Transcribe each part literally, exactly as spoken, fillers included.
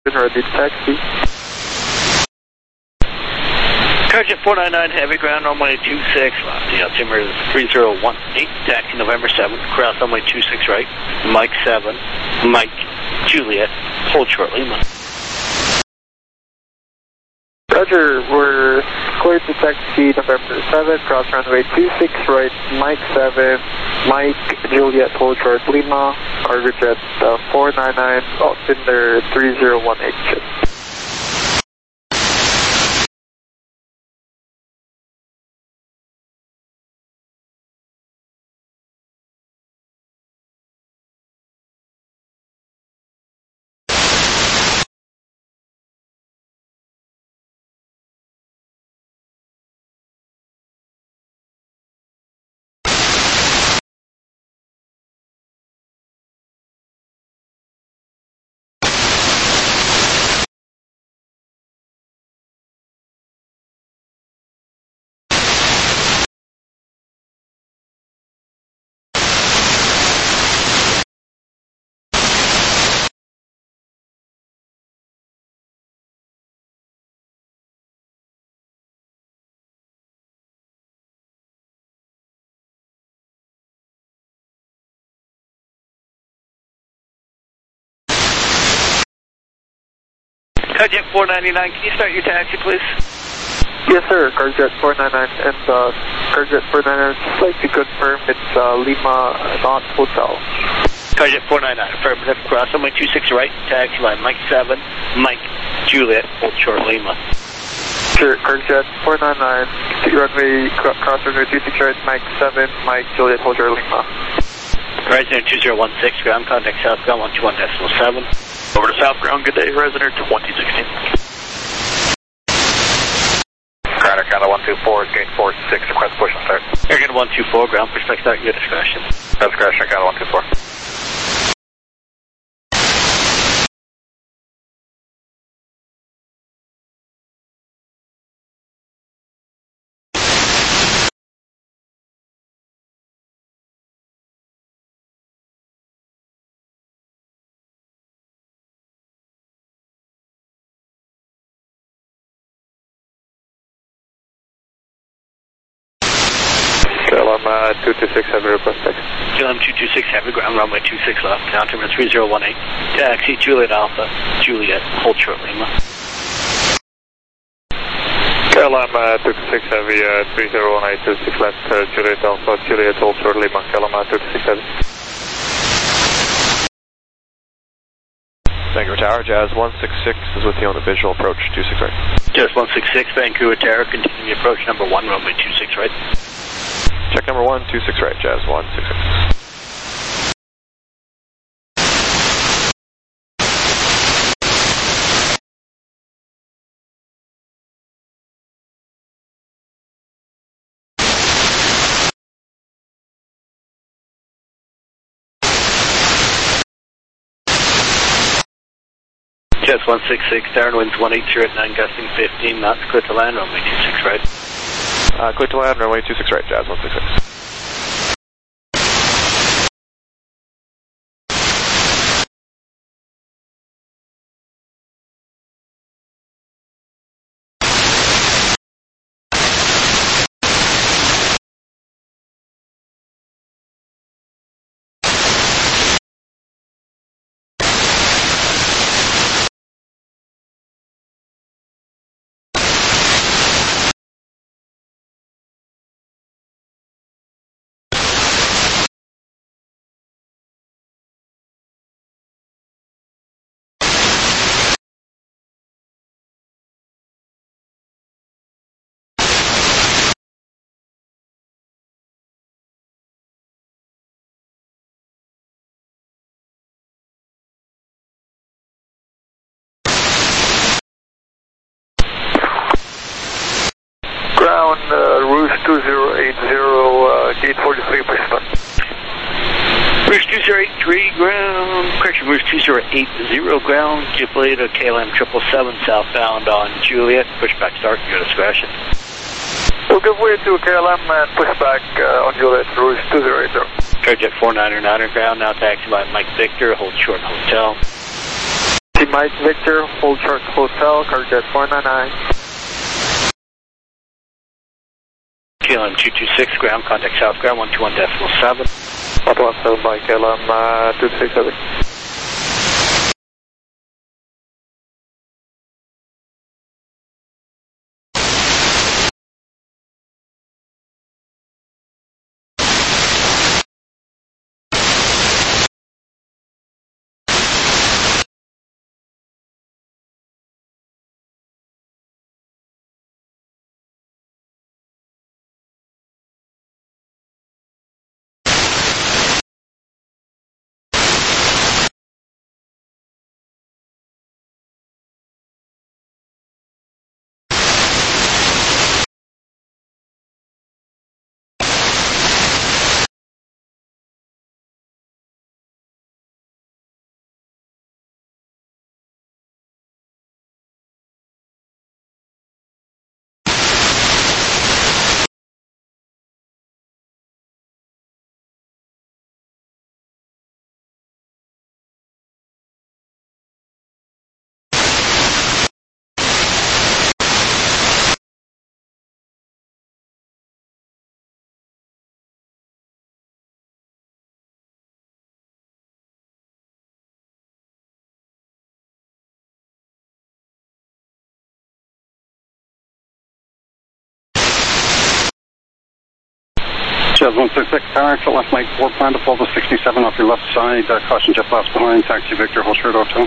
Ready to taxi. Target four nine nine, heavy ground, runway two six, left. The altimeter is three zero one eight, taxi November seventh, cross runway two six right, Mike seven, Mike, Juliet, hold short Lima. Roger, we're cleared to taxi November seventh, cross runway two six right, Mike seven, Mike, Juliet, hold short Lima, cargo jet uh, four nine nine, altimeter three zero one eight. Carjet four ninety-nine, can you start your taxi, please? Yes, sir. Carjet four ninety-nine and uh, Carjet four ninety-nine, just like to confirm it's uh, Lima, not hotel. Carjet four ninety-nine, affirmative, cross runway two six right, taxi line Mike seven, Mike, Juliet, hold short Lima. Sure, Carjet four ninety-nine, runway, cross runway two six right, Mike seven, Mike, Juliet, hold short Lima. Resident two zero one six, ground contact southbound one two one decimal seven. Over to South Ground, good day, Resident twenty sixteen. Ground Canada one two four, gate four six, request push and start. Airgun one two four, ground push back start, your discretion. That's discretion, Canada one two four. K L M uh, two two six, heavy request taxi. K L M two two six, heavy ground, runway two six left, altimeter three zero one eight, taxi Juliet Alpha, Juliet, hold short Lima. K L M uh, two two six, heavy uh, three zero one eight, two six left, uh, Juliet Alpha, Juliet, hold short Lima, K L M uh, two two six, heavy. Vancouver Tower, Jazz one six six is with you on the visual approach, two six right. Jazz one six six, Vancouver Tower, continue approach number one, runway two six right. Check number one, two six right, Jazz one six six. Jazz one six six, Darren winds one eight zero at nine, gusting fifteen knots, clear to land, runway two six right. Uh, clear to land, runway two six right, Jazz one six six. Ground, uh, Rouge two zero eight zero, uh, gate forty-three, please start. Rouge two zero eight three, ground, correction, Rouge two zero eight zero, ground, JetBlade to K L M triple seven, southbound on Juliet, pushback start, your discretion. We'll give way to K L M and push back uh, on Juliet, Rouge two zero eight zero. Carjet four ninety-nine, ground, now taxi by Mike Victor, hold short hotel. T Mike Victor, hold short hotel, Carjet four nine nine. K L M two two six, ground, contact south ground, one two one decimal seven. one two one seven by K L M uh, two six heavy. Jazz one six six, power exit left leg four, plan to fall to sixty-seven off your left side, uh, caution jet blast behind, taxi Victor, hold short hotel.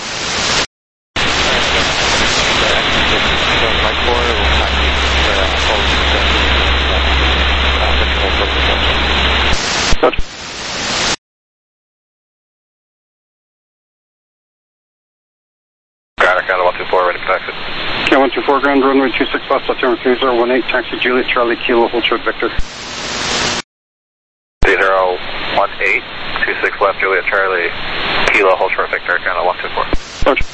Ground, ground one two four, ready for exit. K one two four, ground, runway two six left, altimeter three zero one eight, taxi Juliet, Charlie, Kilo, hold short Victor. zero one eight, two six left, Juliet Charlie, Kilo, hold short Victor, ground one two four. Roger.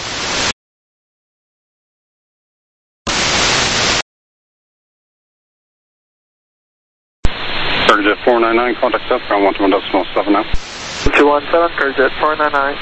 Carjet four nine nine, contact south, ground one two one decimal seven now. two one seven, Carjet four nine nine.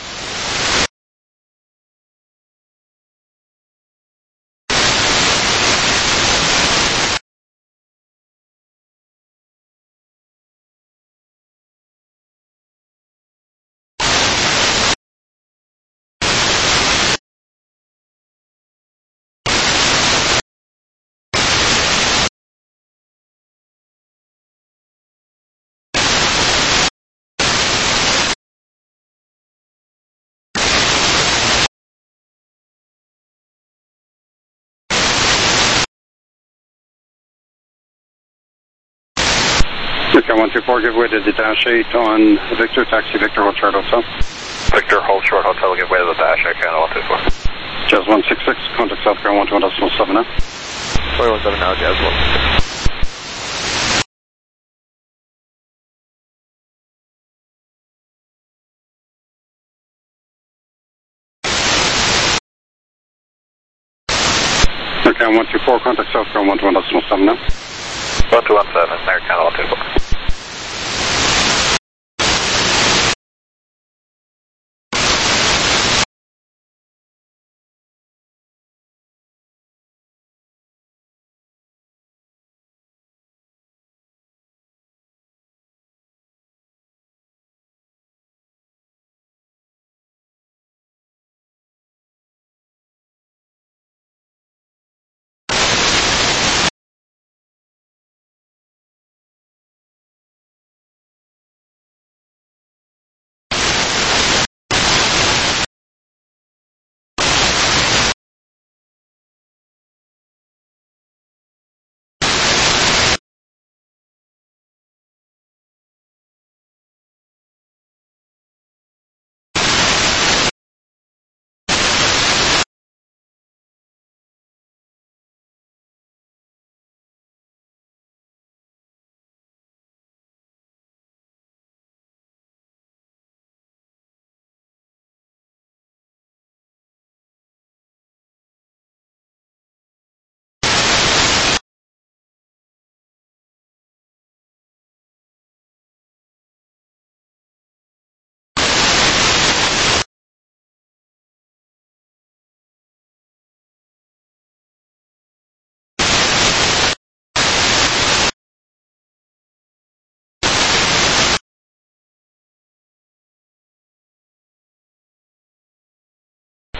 K one two four, give way to the dash eight on Victor, taxi Victor, hold short hotel. Victor, hold short hotel, give way to the dash, I count one two four. Jazz one six six, contact south ground one two one decimal seven now. four one seven now, Jazz one six six. Okay, one two four, contact south ground one two one decimal seven now. one two one seven, there, count one two four.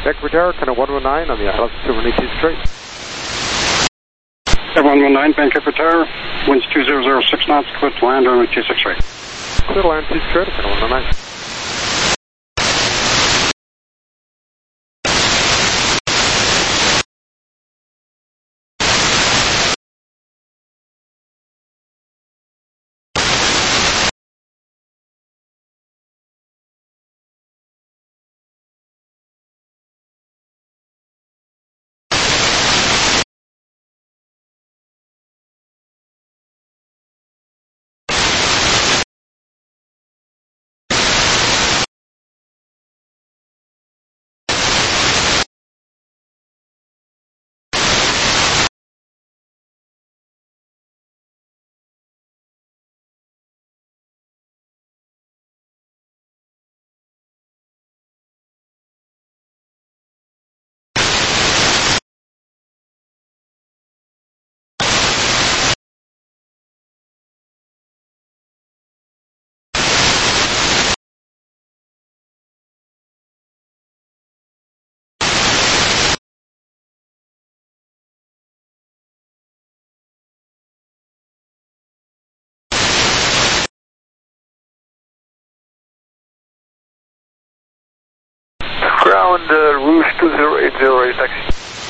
Vancouver Tower, kind of one one nine on the altitude runway two straight. one one nine, Vancouver Tower, winds two zero zero six knots, clear to land runway two six right. Clear to land two straight, kind of one one nine. Ground, uh, Rouge two zero eight zero, taxi.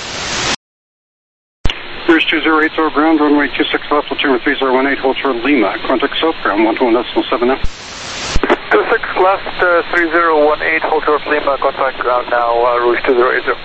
Rouge two zero eight zero, ground, runway two six left, altimeter three zero one eight, hold short Lima, contact south, ground one two one decimal seven now. two six left, uh, three zero one eight, hold short Lima, contact ground now, uh, Rouge two zero eight zero.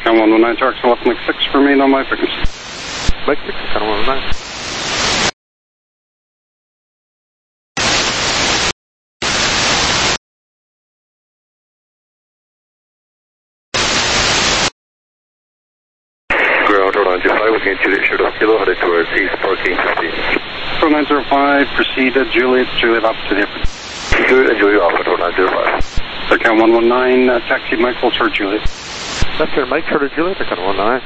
Circon one one nine, Target left Mike six, remain on my frequency. Mike six, Circon one one nine. Ground four nine zero five, looking at Juliet, short of kilo, headed towards East Parking fifteen. four nine zero five, proceed at Juliet, Juliet up to the airport. Juliet and Juliet off at four nine zero five. Circon one one nine, uh, taxi Mike, hold short Juliet. Left turn Mike, short of Juliet, Circon one nine.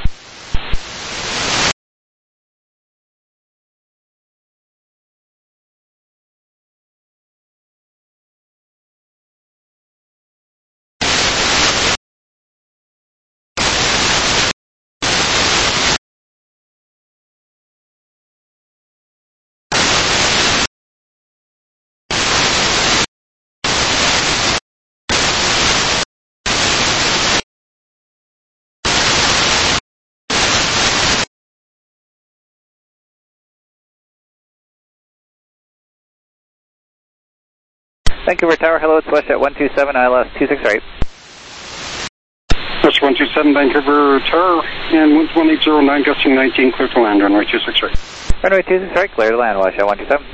Vancouver Tower, hello, it's WestJet one two seven, I L S two six right. West one two seven, Vancouver Tower, and winds one eight zero nine, gusting nineteen, clear to land, runway two six right. Runway two six right, clear to land, WestJet one two seven.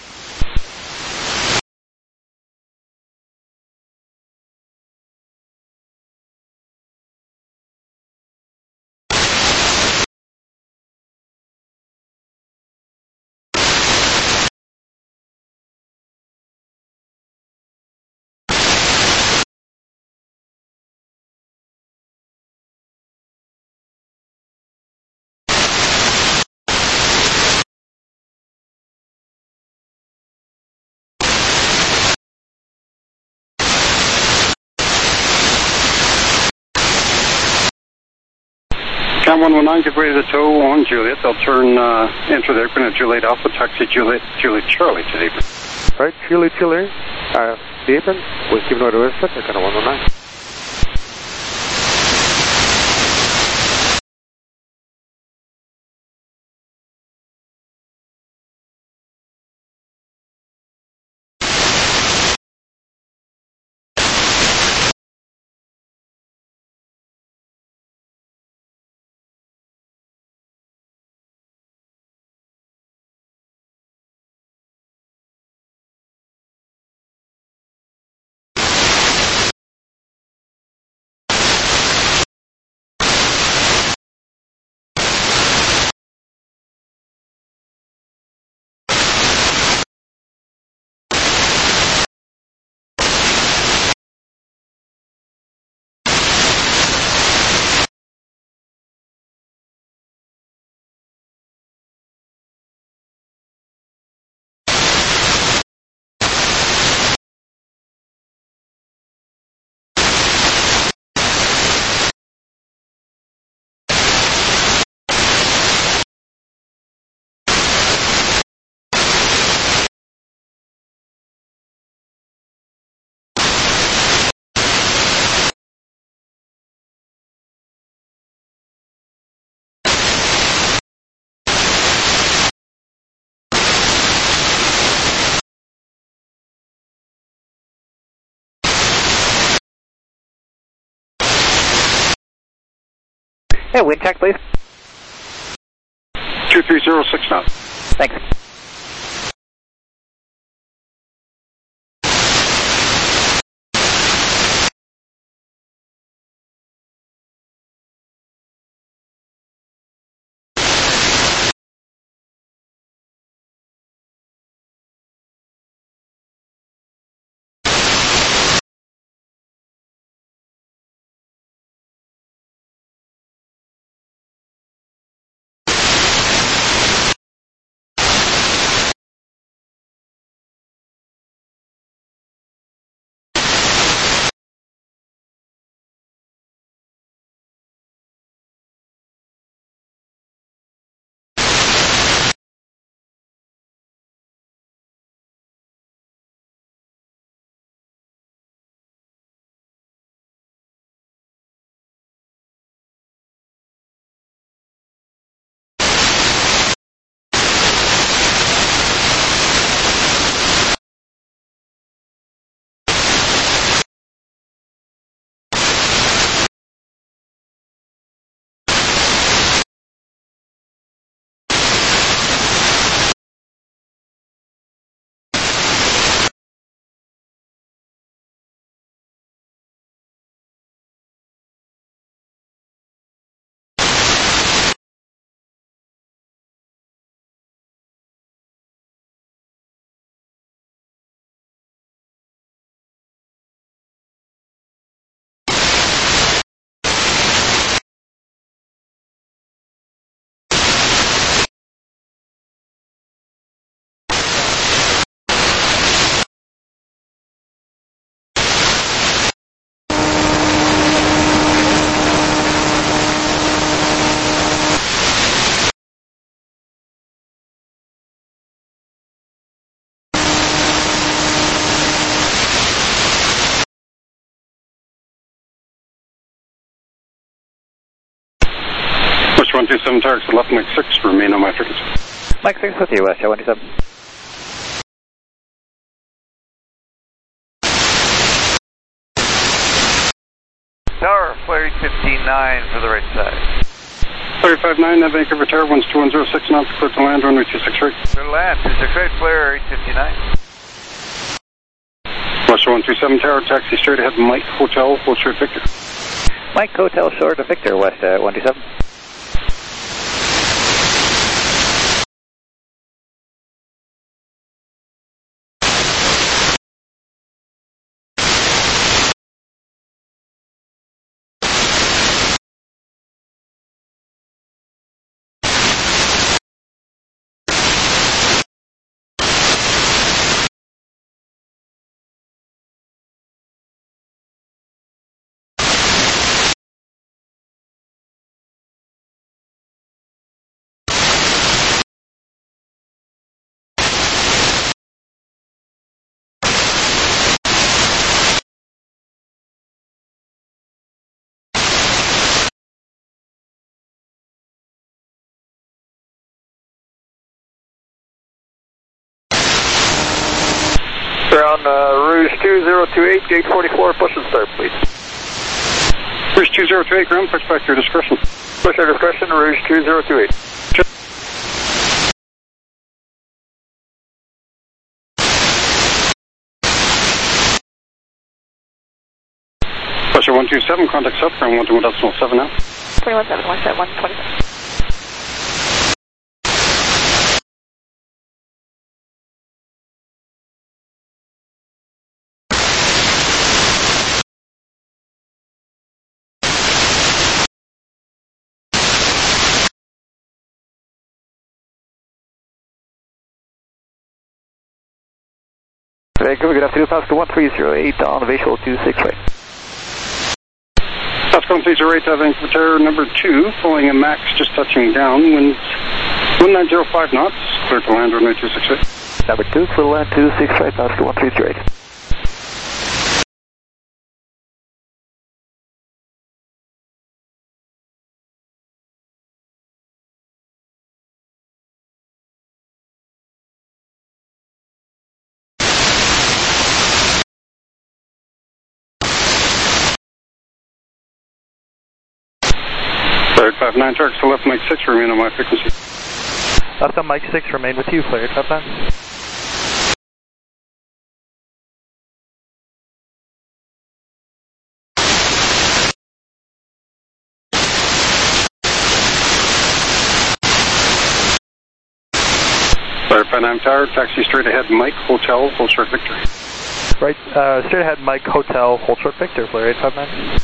Cam one one nine, get ready to tow on Juliet. They'll turn, uh, enter the airplane at Juliet Alpha, taxi Juliet, Juliet Charlie to the apron. Right, Juliet, Juliet, uh, the apron, was given order to Circon one one nine. Hey, wind check, please. two three zero six knots. Thanks. one two seven, Tower left, Mike six, remain on my frequency. Mike six with you, West Jet one two seven. Tower, flare eight fifty-nine for the right side. Flare five nine, Vancouver Tower, one two one zero six knots, clear to land, runway two six right. Clear to land, two six right, flare eight fifty-nine. Western one two seven Tower, taxi straight ahead, Mike Hotel, hold short Victor. Mike Hotel short to Victor, West Jet one two seven. Ground uh, Rouge two zero two eight, gate forty-four, push and start, please. Rouge two zero two eight, ground, push back to your discretion. Push your discretion, Rouge two zero two eight. Pressure one two seven, contact south, ground one two one decimal seven now. twenty-one seven, one set one twenty-seven. Vancouver, good afternoon, Pascal one three zero eight on visual two six right. Pascal one three zero eight, Vancouver Tower number two, following a max just touching down, winds one nine zero five knots, clear to land, runway two six right. Number two, clear to land two six right, Pascal one three zero eight. Flare five nine, Tower to left, Mike six, remain on my frequency. Left on Mike six, remain with you, flare five nine. Flare five nine Tower, taxi straight ahead, Mike Hotel, hold short Victor. Right, uh, straight ahead, Mike Hotel, hold short Victor, flare eight five nine.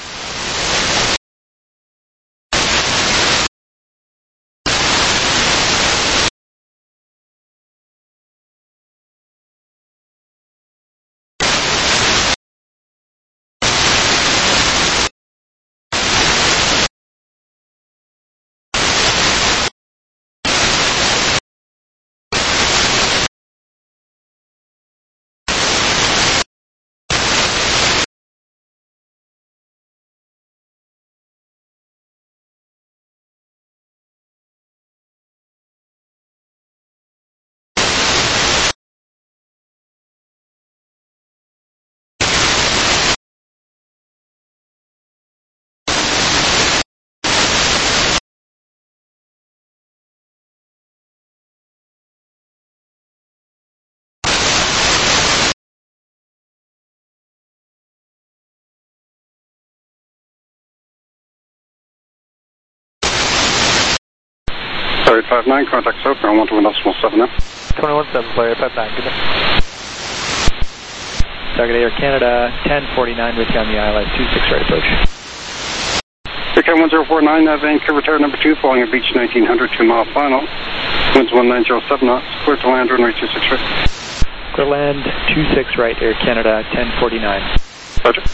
Flare five nine, contact south, ground one two one decimal seven now. twenty-one seven, flare eight five nine, good night. Target Air Canada, ten forty-nine with you on the I L S two six right approach. K one zero four nine, uh, Vancouver Tower number two, following a beach nineteen hundred, two mile final. Winds one nine zero seven knots, clear to land, runway two six right. Clear land two six right, Air Canada, ten forty-nine. Roger.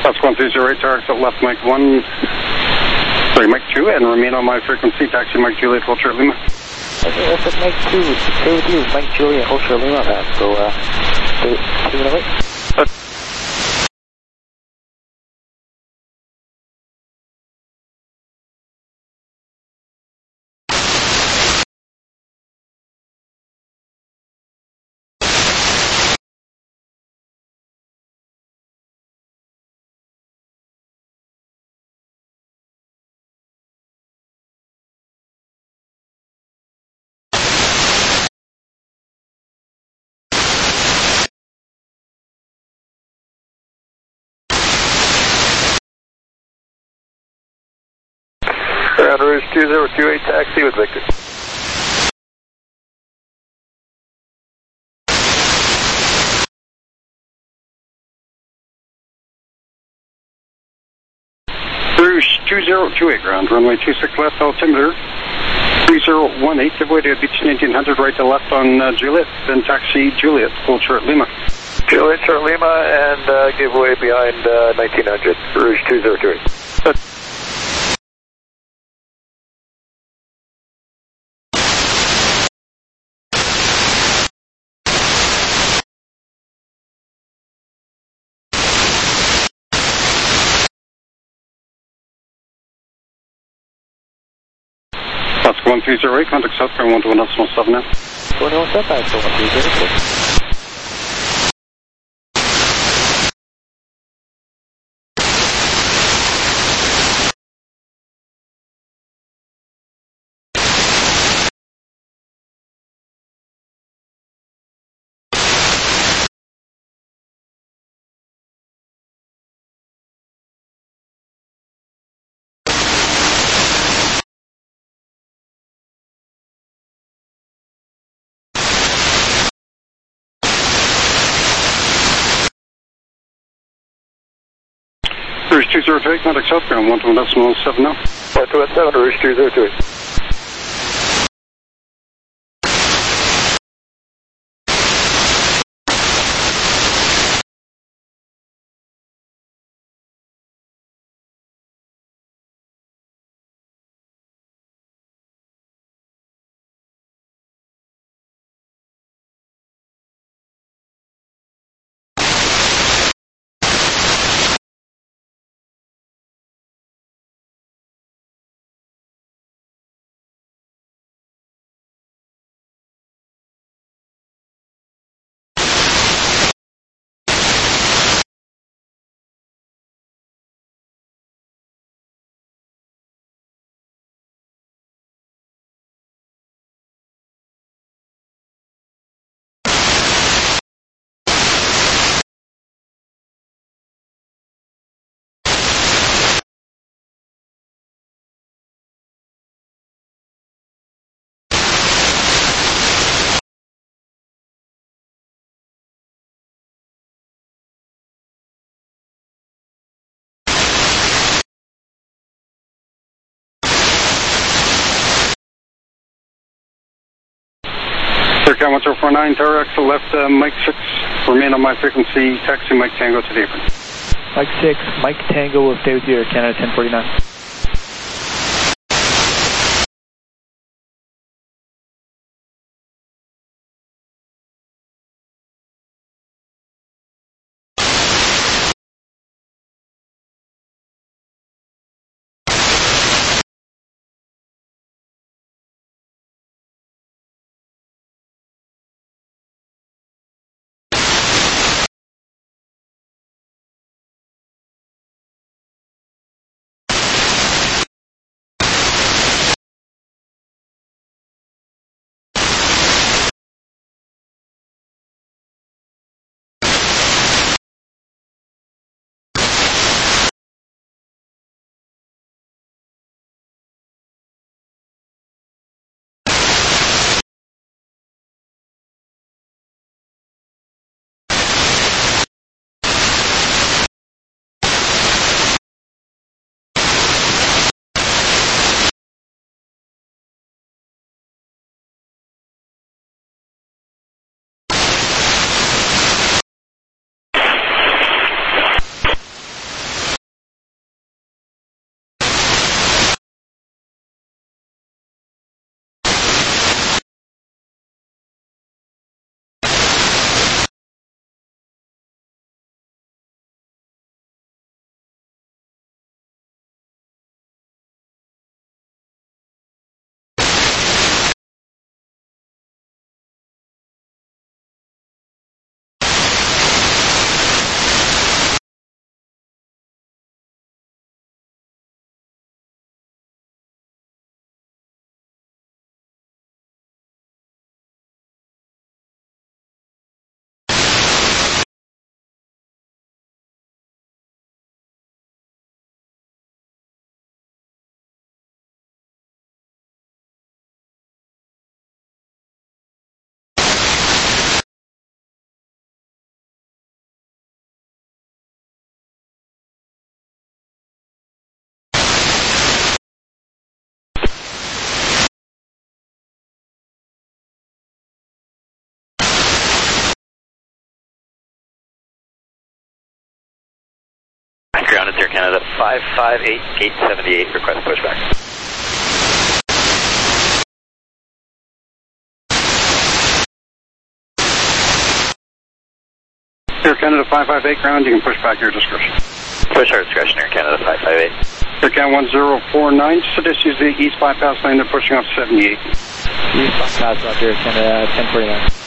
That's one three zero eight, target left Mike one, sorry, Mike two, and remain on my frequency, taxi Mike Juliet, hold short Lima. Okay, that's at Mike two, stay with you, Mike Juliet, hold short Lima, man. So, uh, stay, stay with wait. Ground Rouge two zero two eight, taxi with Victor. Rouge two zero two eight, ground, runway two six left, altimeter three zero one eight, give way to beach nineteen hundred, right to left on uh, Juliet, then taxi Juliet, hold short Lima. Juliet, short Lima, and uh, give way behind uh, nineteen hundred, Rouge two zero two eight. Uh, That's one three zero eight, contact southbound one two one decimal seven now. one two one southbound, so one three zero six. Rouge two zero two eight, contact southbound one two one decimal seven now. one two one seven, Rouge two zero two eight. Aircam one zero four nine, tower axle left, uh, Mike six, remain on my frequency, taxi Mike Tango to the apron. Mike six, Mike Tango will stay with you, Air Canada ten forty-nine. ground, it's Air Canada five five eight, gate seventy-eight, request pushback. Air Canada five five eight ground, you can push back your discretion. Push our discretion, Air Canada five five eight. Air Canada one zero four nine, so this is the east bypass lane, they're pushing off seventy-eight. East bypass, Roger, Canada ten forty-nine.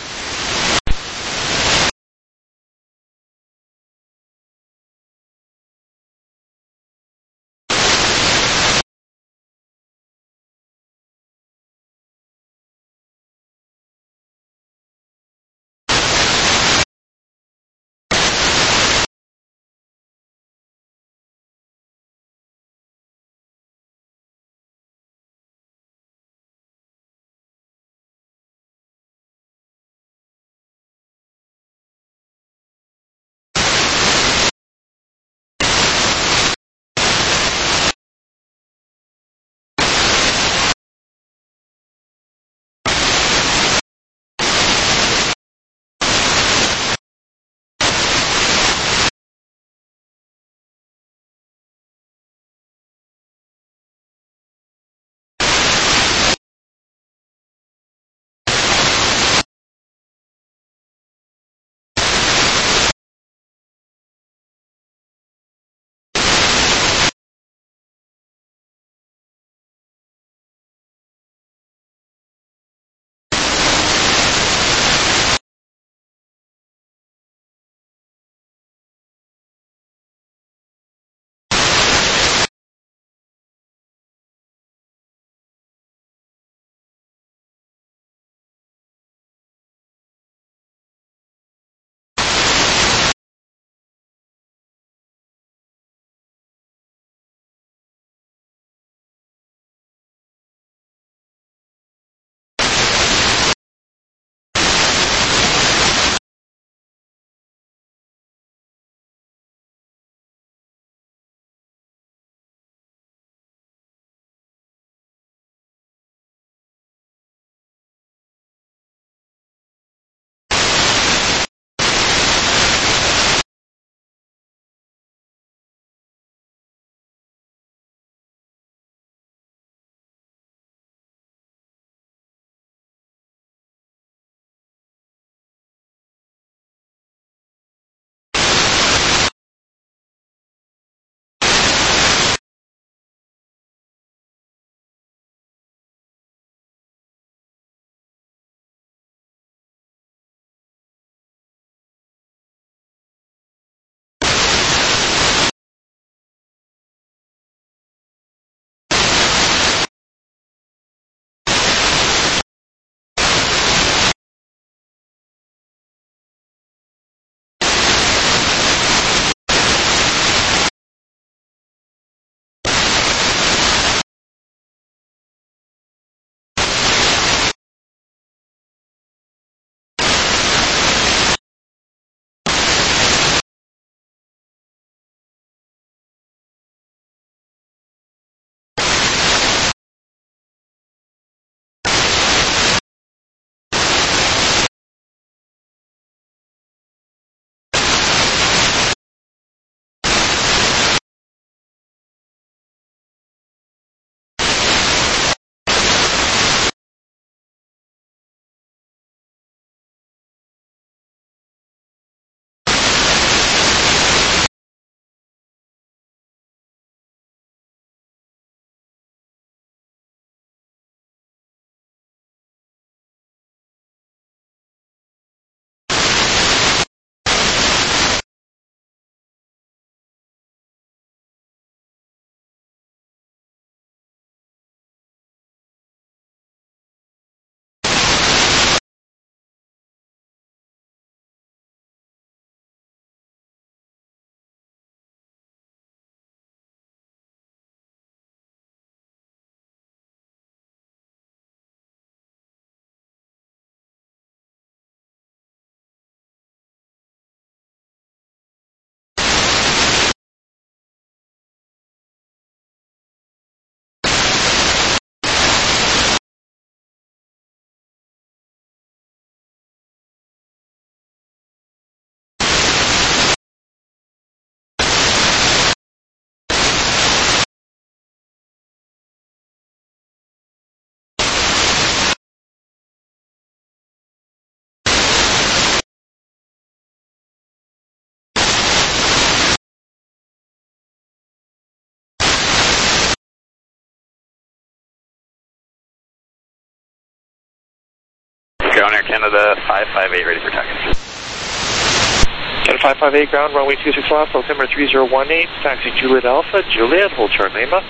Ground Air Canada five five eight, ready for taxi. Canada five five eight, ground, runway two six left, altimeter three zero one eight, taxi Juliet Alpha, Juliet, hold short Lima.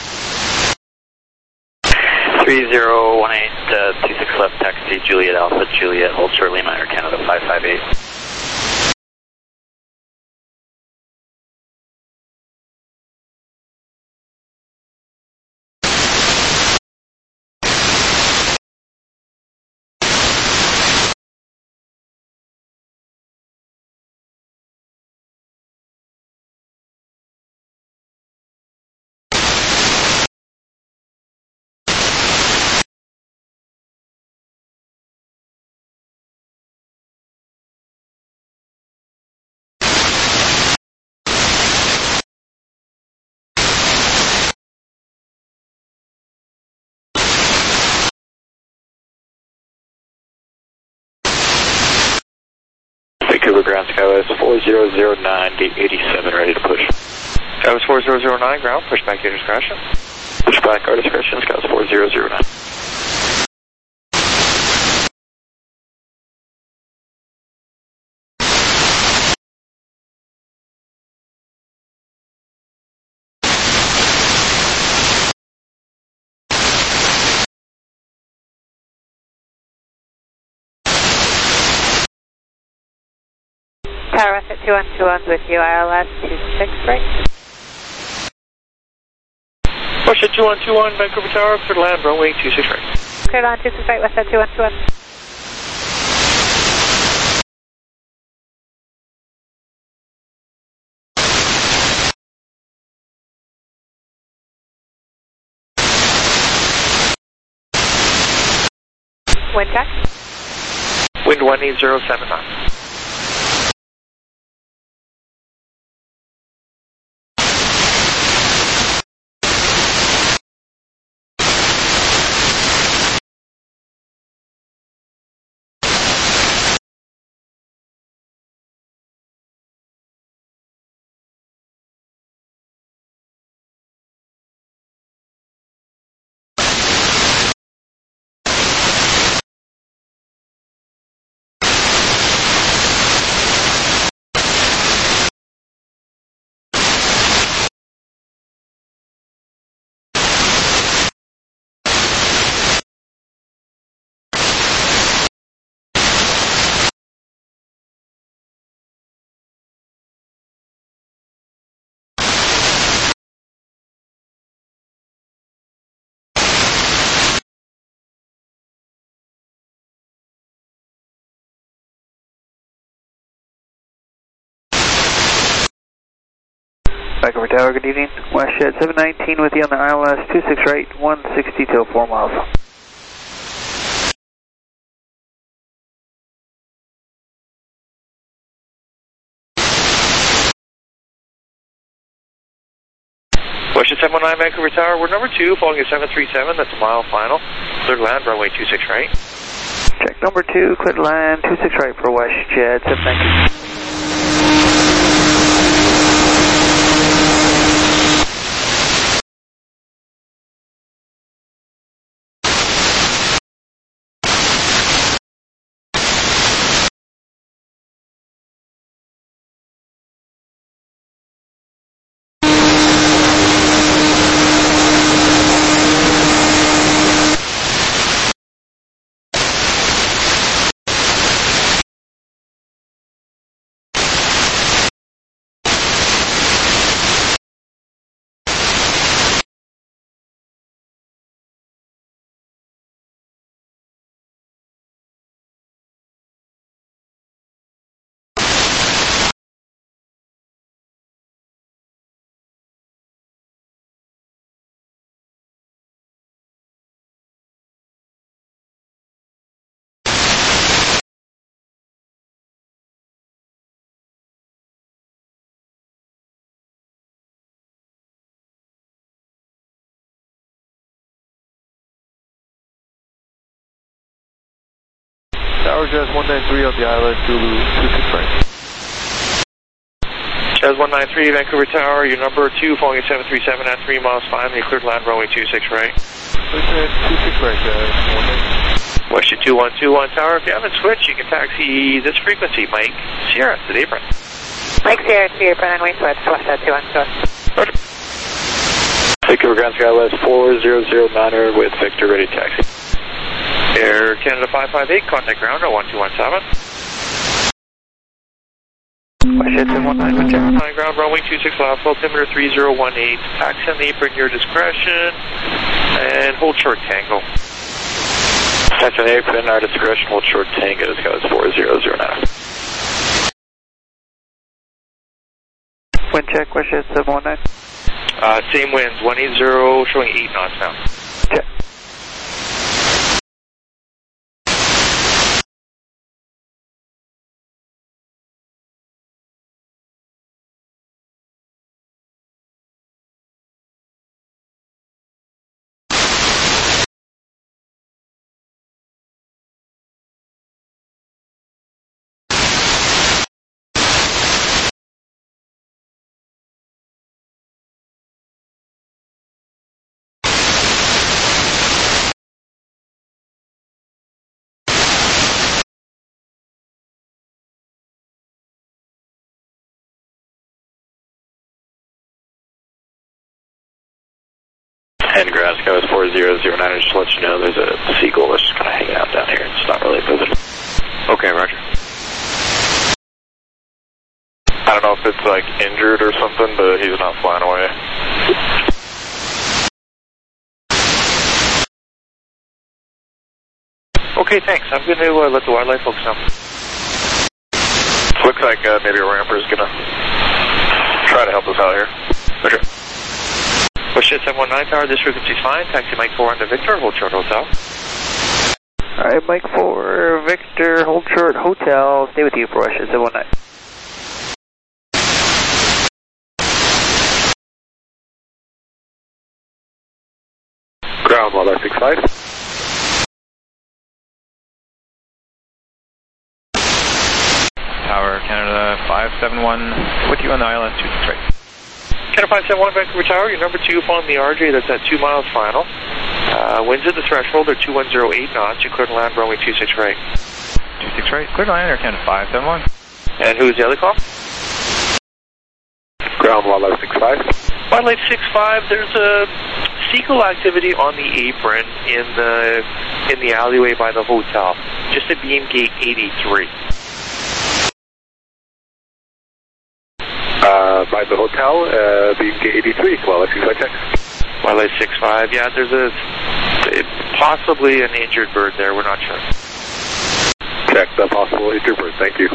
three zero one eight, uh, two six left, taxi Juliet Alpha, Juliet, hold short Lima, Air Canada five five eight. Vancouver ground, Skywest four zero zero nine, gate eighty-seven, ready to push. Skywest four zero zero nine, ground, push back to discretion. Push back, our discretion, Skywest four zero zero nine. Tower West at two one two one with you, I L S two six, right? Push at two one two one, Vancouver Tower, clear to land, runway two six right. Cleared on two six right, West at two one two one. Wind check. Wind one eight zero seven nine. Vancouver Tower, good evening. WestJet seven nineteen with you on the I L S two six right, one sixty till four miles. WestJet seven one nine, Vancouver Tower, we're number two, following a seven three seven, that's a mile final. Clear to land, runway two six right. Check number two, clear to land, two six right for WestJet seven nineteen. Tower Jazz one nine three on the I L S Zulu two six right. Jazz one nine three, Vancouver Tower, your number two, following seven three seven at three miles five, and you cleared land runway two six right. two six right, uh, West two one two one Tower, if you haven't switched, you can taxi this frequency, Mike Sierra, to the apron. Mike Sierra to the apron, and we switch, West two one two one. Roger. Vancouver Ground Sky West four zero zero niner with Victor ready taxi. Air Canada five five eight, contact ground at one two one seven. Westjet seven one nine, good check. Nine ground, runway two six left, altimeter three zero one eight. Taxi on the apron, your discretion, and hold short tango. Taxi on the apron, our discretion, hold short tango, Sky West four zero zero nine. Wind check, Westjet seven one nine. Uh, same winds, one eighty, showing eight knots now. Check. ten ground, Sky West four zero zero nine, just to let you know there's a seagull that's just kind of hanging out down here. It's not really moving. Okay, roger. I don't know if it's like injured or something, but he's not flying away. Okay, thanks. I'm going to uh, let the wildlife folks know. Looks like uh, maybe a ramper is going to try to help us out here. Roger. Westjet seven one nine Tower, this frequency is fine. Taxi Mike four on to Victor, hold short hotel. Alright, Mike four, Victor, hold short hotel. Stay with you for Westjet seven one nine. Ground, Wildlife six five. Tower, Canada five seven one, with you on the island, two six right. Canada five seven one, Vancouver Tower, your number two following the R J, that's at two miles final. Uh, winds at the threshold are two one zero eight knots, you cleared land runway two six right. two six right, cleared land, Air Canada five seven one. And who's the other call? Ground, Wildlife six five. Wildlife six five, there's a seagull activity on the apron in the in the alleyway by the hotel, just at beam gate eighty-three. Uh, by the hotel, uh, beam gate eighty-three, Wildlife six five check. Wildlife six five, yeah, there's a possibly an injured bird there, we're not sure. Check the possible injured bird, thank you.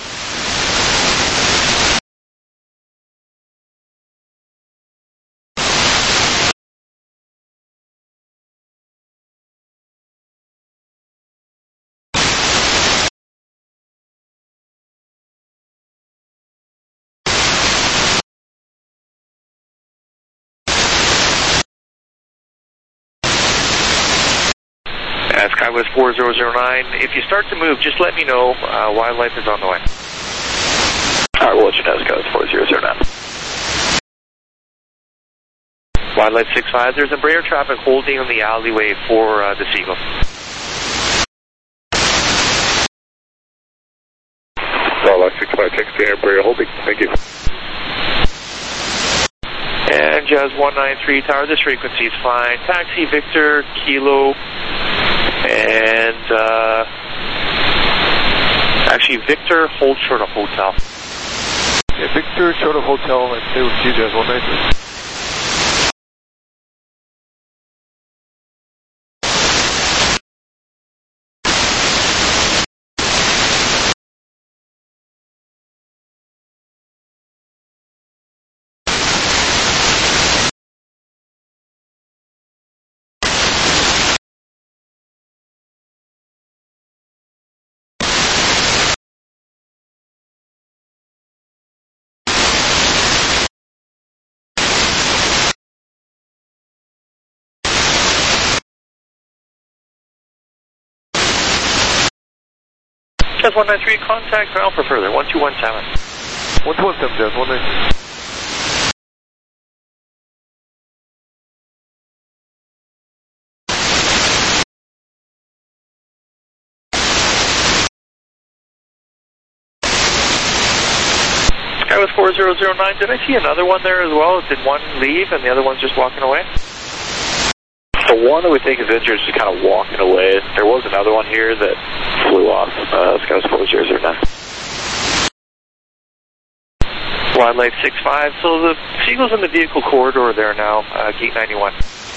Uh, SkyWest four zero zero nine, if you start to move, just let me know. Uh, wildlife is on the way. Alright, we'll let you know, SkyWest four zero zero nine. Wildlife six five, there's Embraer traffic holding in the alleyway for uh, the Seagull. Wildlife six five, text to Embraer holding, thank you. And Jazz one nine three Tower, this frequency is fine. Taxi Victor, Kilo, and uh, actually Victor, hold short of hotel. Yeah, Victor, short of hotel, and stay with you, Jazz one nine three. Jazz one nine three, contact ground for further, one two one seven. one two one seven, Jazz, one nine. Sky was four zero zero nine, did I see another one there as well? Did one leave and the other one's just walking away? The one that we think is injured is just kind of walking away. There was another one here that flew off. Uh, Sky was four zero zero nine. Wildlife six five, so the Seagull's in the vehicle corridor there now, uh, gate ninety-one.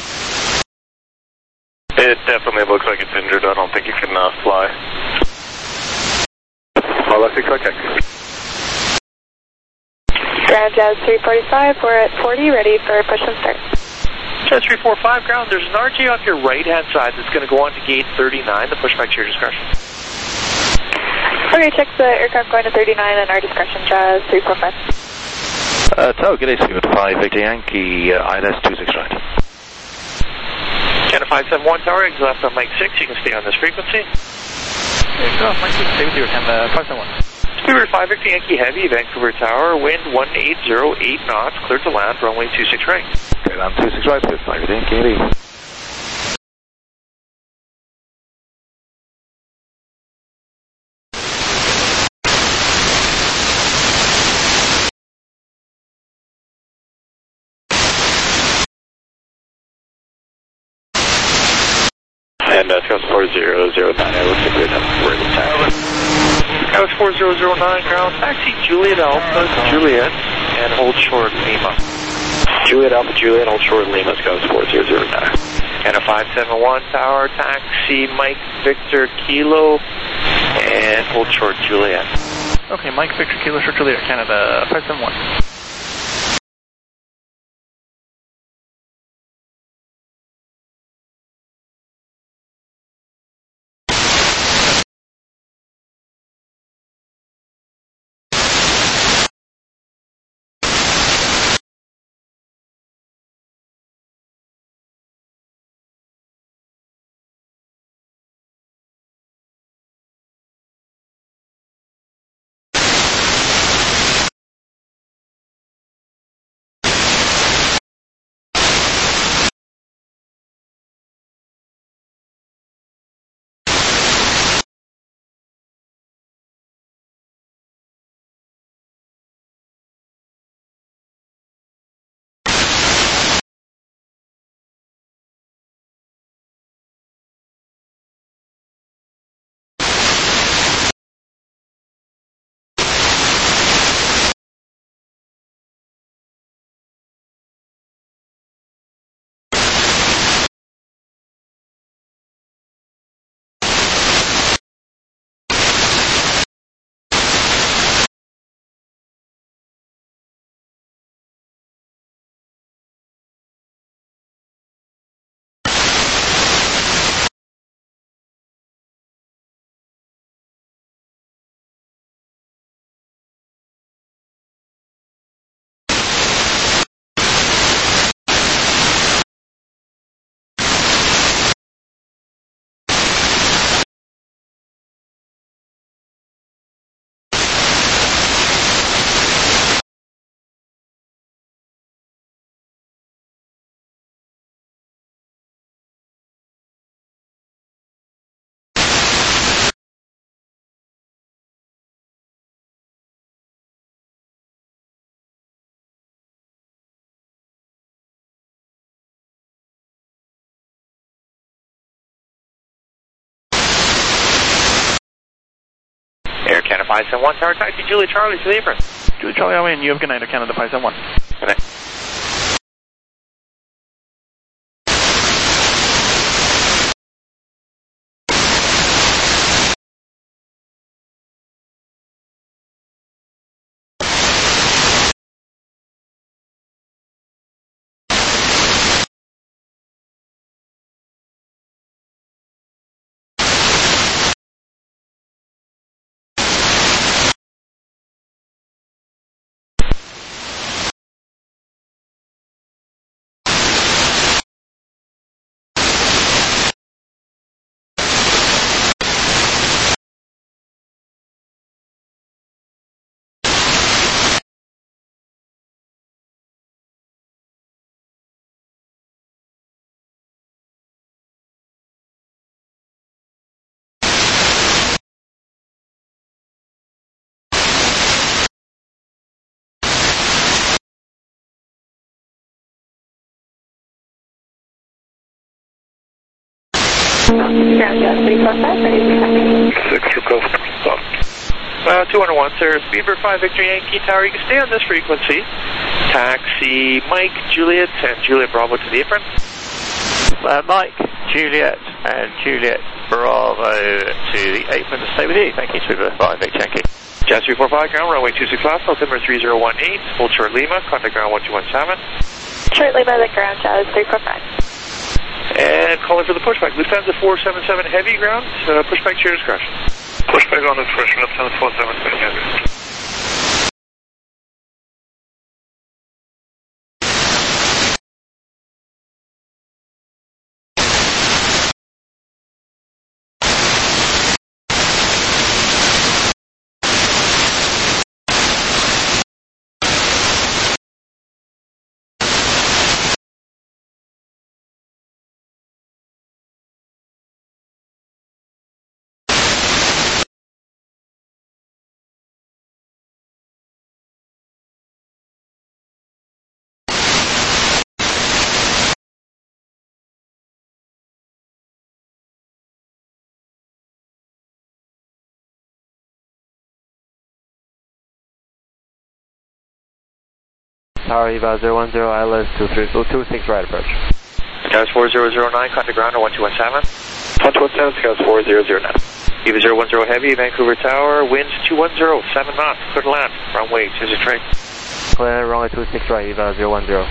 It definitely looks like it's injured. I don't think it can uh, fly. Wildlife six five, check. Ground Jazz three forty-five, we're at forty, ready for push and start. Jazz three forty-five, ground, there's an R J off your right-hand side that's going to go on to gate thirty-nine, the pushback to your discretion. Okay, check the aircraft going to thirty-nine and our discretion, Jazz three forty-five. Uh, Tower, good day, Steve at five Victor Yankee, uh, I L S two six right. Canada five seven one, Tower, exit left on Mike six, you can stay on this frequency. Yeah, go off, Mike six, stay with you, Canada five seven one. Speedbird five Victor Yankee Heavy, Vancouver Tower, wind one eight zero eight knots, clear to land, runway two six right. Okay, land two six right, good, five Victor Yankee Heavy. And uh, Sky was four zero zero nine, I looks like we're in the tower. Sky was four zero zero nine, ground, taxi Juliet Alpha, Juliet, and hold short Lima. Juliet Alpha, Juliet, hold short Lima, Sky was four zero zero nine. Canada five seven one, Tower, taxi Mike Victor Kilo, and hold short Juliet. Okay, Mike Victor Kilo, short Juliet, Canada five seven one. Air Canada five seven one, Tower, taxi Juliet Charlie to the apron. Juliet Charlie, Highway, and you have good night at Canada five seven one. Good night. Ground Jazz three four five, ready for taxi. six request, stop. Uh, two one one, sir. Speedbird five Victor Yankee Tower. You can stay on this frequency. Taxi Mike, Juliet, and Juliet Bravo to the apron. Uh, Mike, Juliet, and Juliet Bravo to the apron to stay with you. Thank you, Speedbird five Victor Yankee. Jazz three four five, ground runway two six left, altimeter three zero one eight, hold short Lima, contact ground one two one seven. Short Lima, the ground Jazz three four five. And calling for the pushback. Lufthansa four seven seven heavy ground, uh, pushback to your discretion. Pushback on discretion, Lufthansa four seven seven heavy. Tower Eva zero one zero, I L S two three two six right approach. Jazz four zero zero nine, contact ground one two one seven. one two one seven, Jazz four zero zero nine. Eva zero one zero heavy, Vancouver Tower, winds two one zero, seven knots, clear to land, runway two six right. Clear, runway two six right, Eva zero one zero.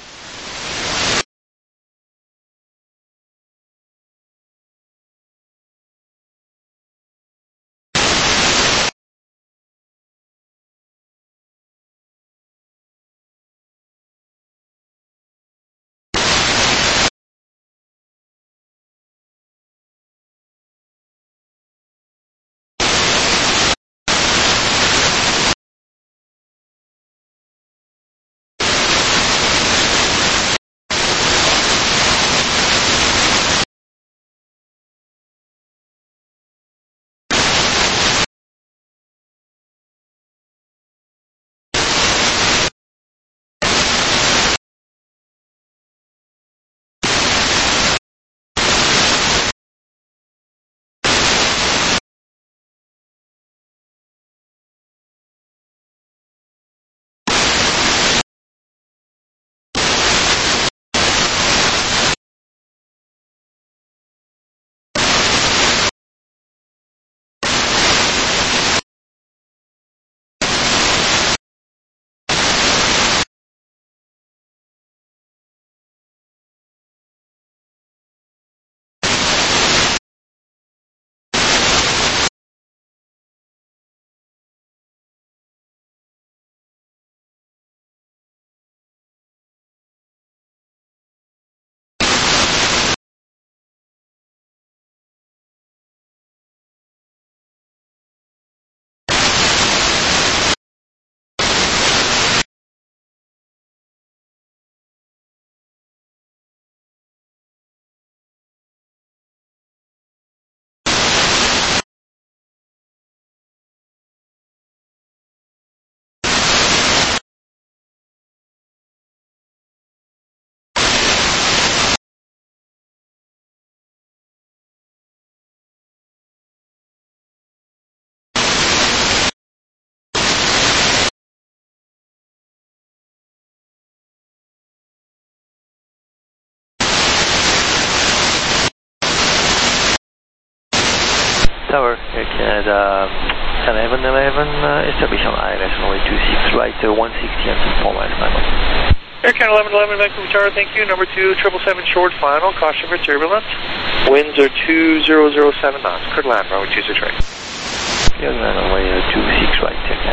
Tower, Air Canada eleven eleven, uh, establish on I L S runway two six right, uh, one sixty and some four miles final. Air Canada eleven eleven, Vancouver Tower, thank you. Number two, triple seven short final, caution for turbulence. Winds are two zero zero seven knots, clear to land, runway two six right. Yeah, runway uh, two six right,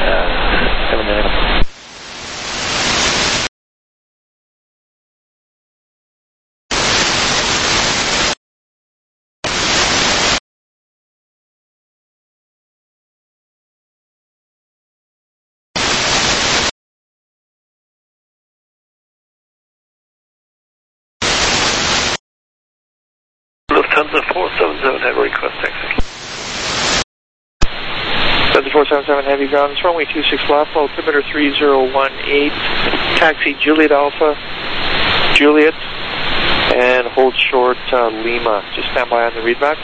uh, seven eleven. Lufthansa four seven seven, have a request taxi. Lufthansa four seven seven heavy ground, runway two six left, altimeter three zero one eight, taxi Juliet Alpha, Juliet, and hold short uh, Lima. Just stand by on the readback.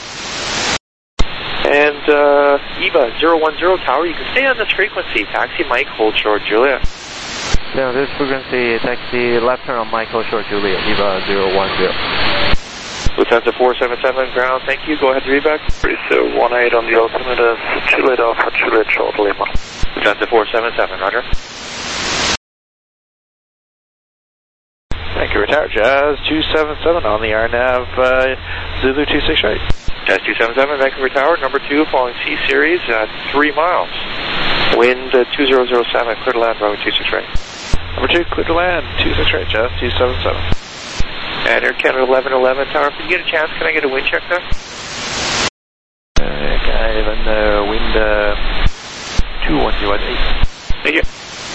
And uh, Eva, zero one zero tower, you can stay on this frequency. Taxi Mike, hold short Juliet. Stay on this frequency, taxi left turn on Mike, hold short Juliet, Eva zero one zero. Lufthansa four seven seven, ground, thank you. Go ahead, readback. three zero one eight on the altimeter, Juliet Alpha, Juliet short Lima. Lufthansa four seven seven, roger. Thank you, retired. Jazz two seven seven on the R N A V, uh, Zulu two six right. Jazz two seven seven, Vancouver Tower, number two, following C-Series at three miles. Wind uh, two zero zero seven, clear to land, runway two six right. Number two, clear to land, two six right, Jazz two seven seven. And Air Canada eleven eleven, Tower, if you get a chance, can I get a wind check there? Uh, okay, then uh, wind uh, two one zero eight. Thank you.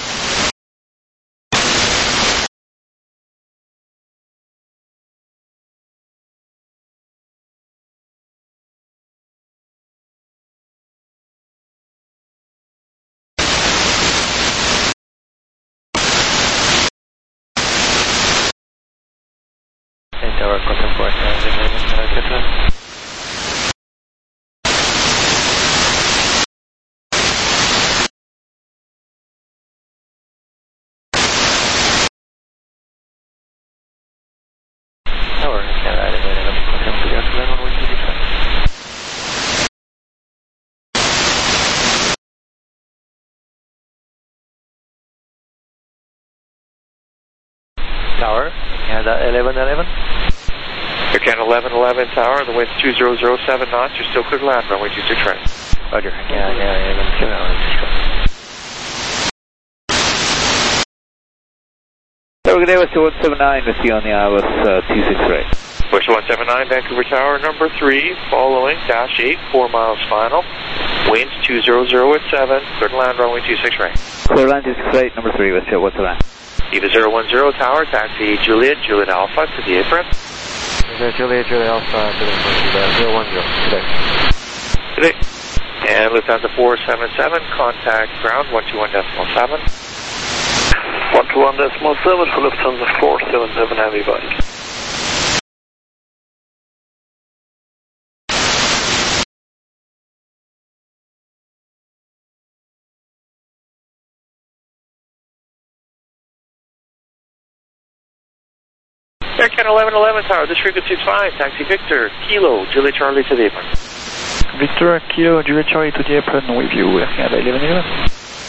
Tower, contact for uh, Tower, Canada, contact for Gatelan, one two six. Tower, Canada eleven eleven. Air Canada eleven eleven, Tower, the wind's two zero zero seven knots, you're still clear to land, runway two six right. Roger, yeah, yeah, eleven seven, So good day, West one seven nine with you on the I L S uh, two six right. West one seven nine, Vancouver Tower, number three, following, dash eight, four miles final. Winds two zero zero at seven, clear to land, runway two six right. Clear land two six right, number three, West one seven nine. Eva zero one zero, Tower, taxi Juliet, Juliet Alpha to the apron. Juliet, Juliet Alpha to the zero one zero, today. Today. And Lufthansa four seven seven, contact ground one two one decimal seven. one two one decimal seven for Lufthansa four seven seven, heavy bike. Air Canada eleven eleven, Tower, this frequency is fine. Taxi Victor, Kilo, Juliet Charlie to the apron. Victor, Kilo, Juliet Charlie to the apron with you, Air Canada eleven eleven.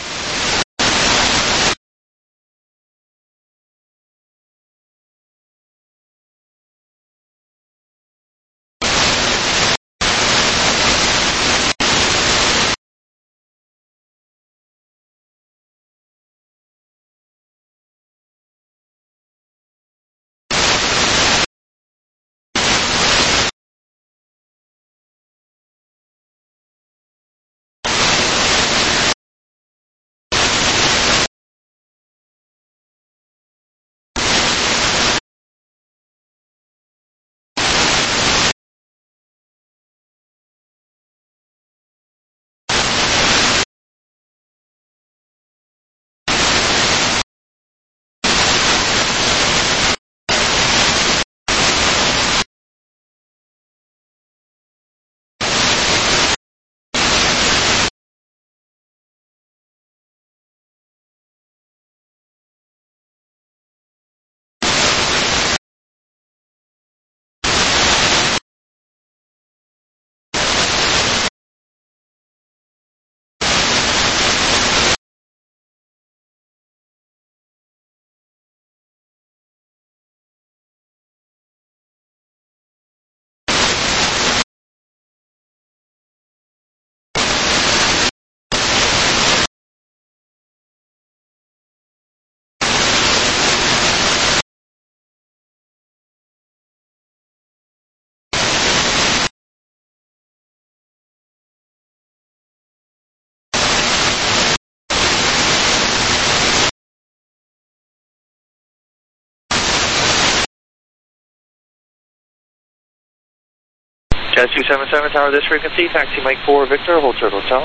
Jazz two seven seven, Tower, this frequency, taxi Mike four Victor, hold short hotel.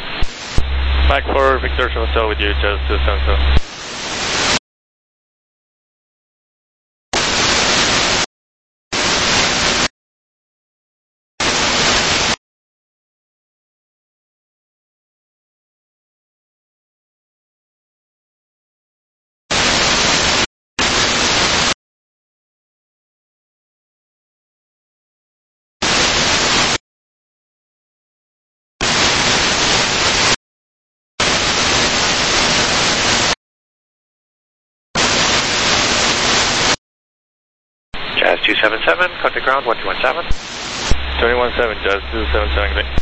Mike four Victor Hotel with you, Jazz two seven seven. two seven seven, contact ground one two one seven. twenty-one seven, Jazz two seven seven, good day.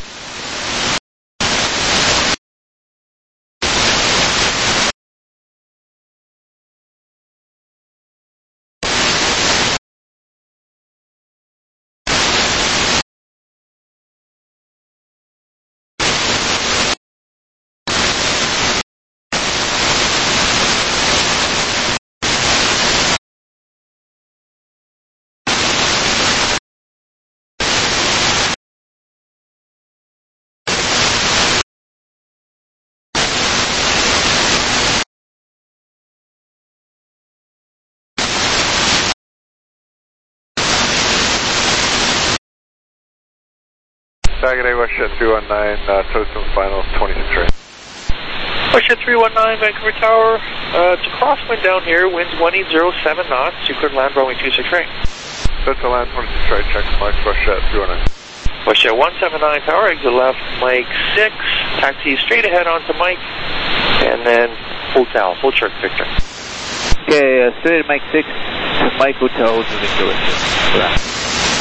Saturday, WestJet three one nine, uh, Totem final twenty-six right. WestJet three one nine, Vancouver Tower. Uh, it's a crosswind down here, winds one eight zero seven knots. You could land runway two six right. Delta land twenty-six right, check Mike, WestJet three one nine. WestJet one seven nine Tower, exit left, Mike six. Taxi straight ahead onto Mike. And then Hotel, hold short, Victor. Okay, uh, straight at Mike six, Mike Hotel, hold to Victor. Correct.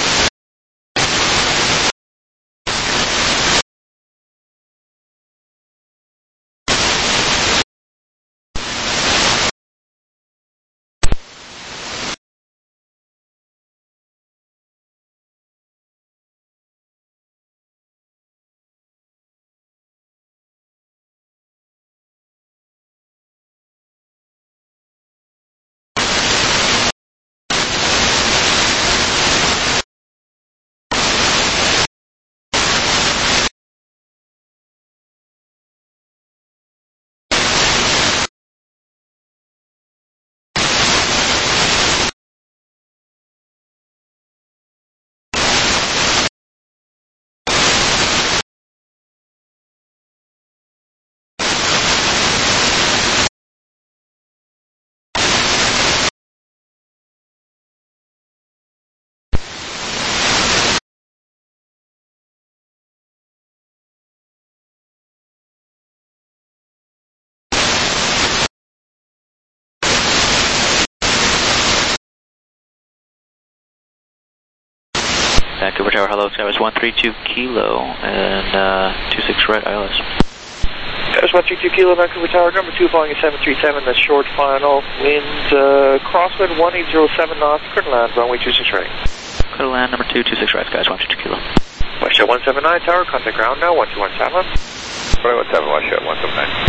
Vancouver Tower, hello, Skywas one three two Kilo and uh, two six right I L S. Skywas one three two Kilo, Vancouver Tower, number two flying at seven three seven, that's short final. Wind, uh, crosswind one eight zero seven knots, current land, runway two six right. Current land, number two two six right, Skywas one three two Kilo. WestJet one seven nine Tower, contact ground now, one two one seven. one one seven, WestJet one seven nine.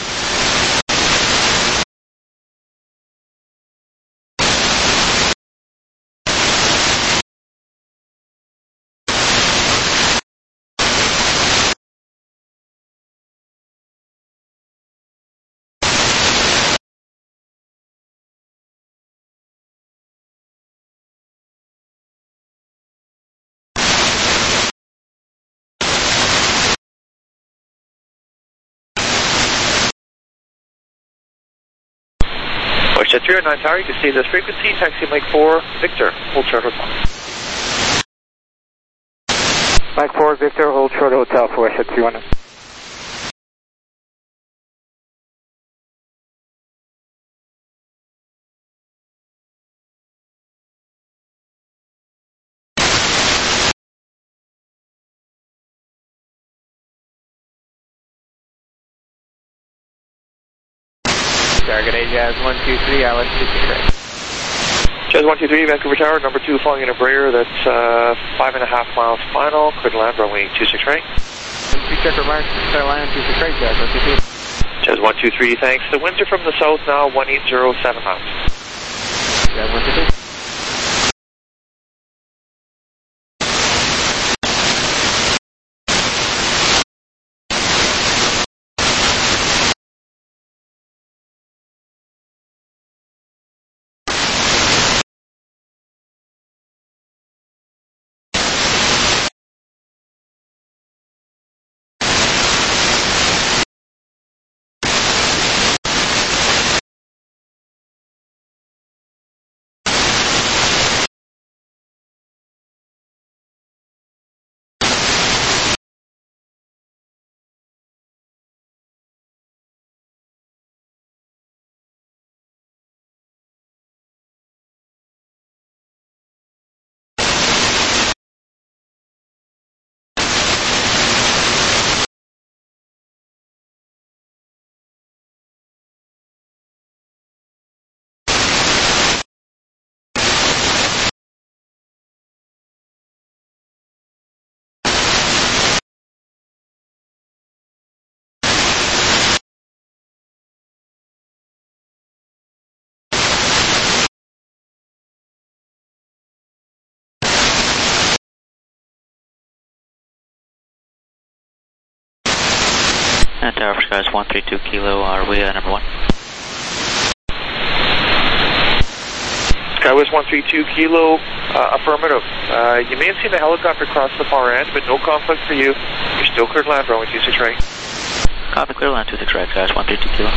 WestJet three oh nine Tower, you can see this frequency, taxi Mike four, Victor, hold short hotel. Mike four, Victor, hold short hotel for WestJet three one nine. Target A Jazz one two three, I L S two six right. Jazz one two three, Vancouver Tower, number two flying in a Embraer, that's uh, five and a half miles final, could land runway two six right. Two check remark, start land two six right, Jazz one two three. Jazz one two three, thanks. The winds are from the south now, one eight zero seven knots. Jazz one two three. And Tower for Skies one three two Kilo, are we uh, number one? Skywest one three two Kilo, uh, affirmative. Uh, you may have seen the helicopter cross the far end, but no conflict for you. You're still cleared land, runway two six right. Copy, clear land two six right, guys, one three two Kilo.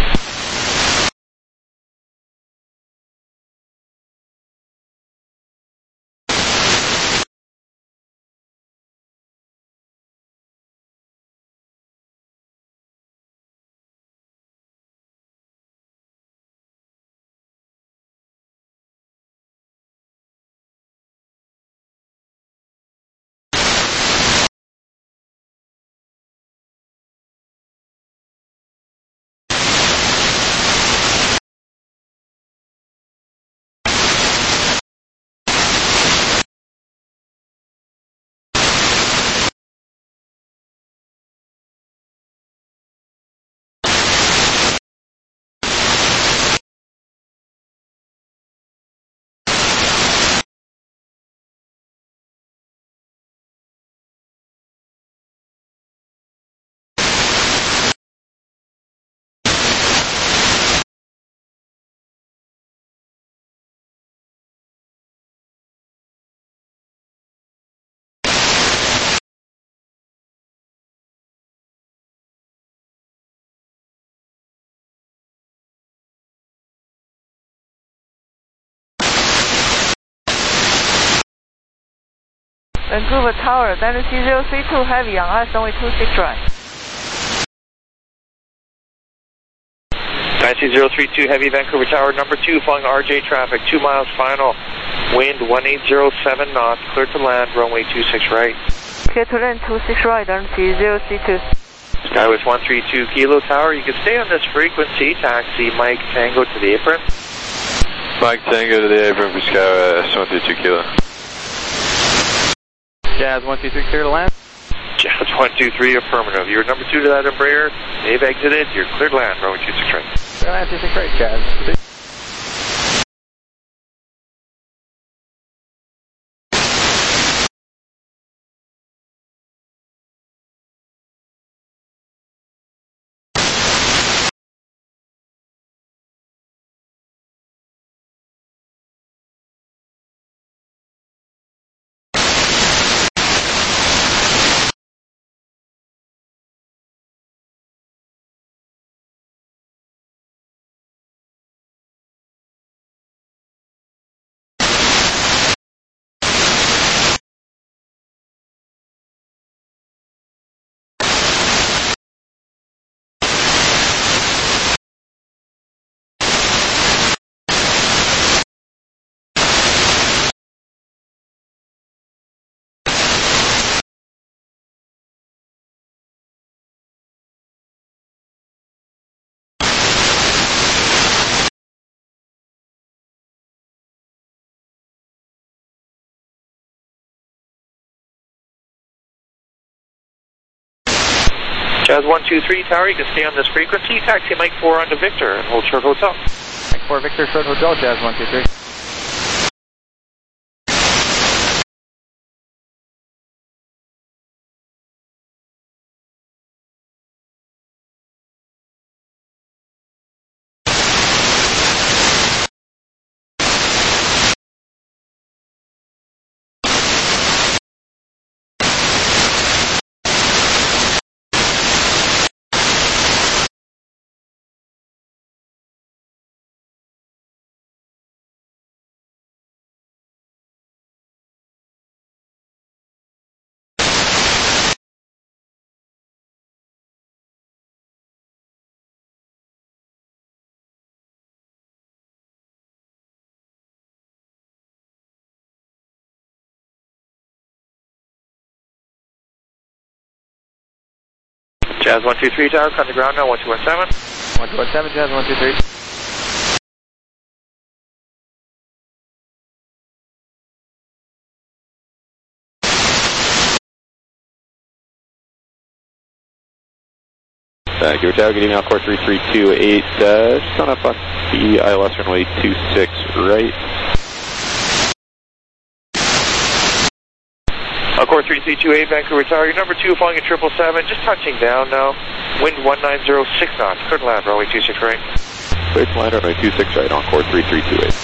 Vancouver Tower, Dynasty zero three two Heavy on ice runway two six right. Dynasty zero three two Heavy, Vancouver Tower, number two, following R J traffic, two miles final, wind one eight zero seven knots, clear to land, runway two six right. Clear to land two six right, Dynasty zero three two. Skywest one three two Kilo Tower, you can stay on this frequency, taxi Mike Tango to the apron. Mike Tango to the apron for Skywest one three two Kilo. Jazz one two three, clear to land. Jazz one two three, affirmative. You're number two to that Embraer. They've exited. You're cleared land, runway two six right. Clear land two six right, Jazz. Jazz one two three Tower, you can stay on this frequency. Taxi Mike four onto Victor and hold short hotel. Mike four Victor, short hotel, Jazz one two three. Jazz one two three Tower, on the ground now, one two one seven. one two one seven, Jazz one two three. Thank you, Tower, good evening, Alcor three three two eight, uh, just on up on the I L S runway two six right. Accord three three two eight, Vancouver Tower. Your number two flying at triple seven, just touching down now. Wind one nine zero six knots. Cleared land, runway two six right. Cleared land, runway two six right, Encore three three two eight.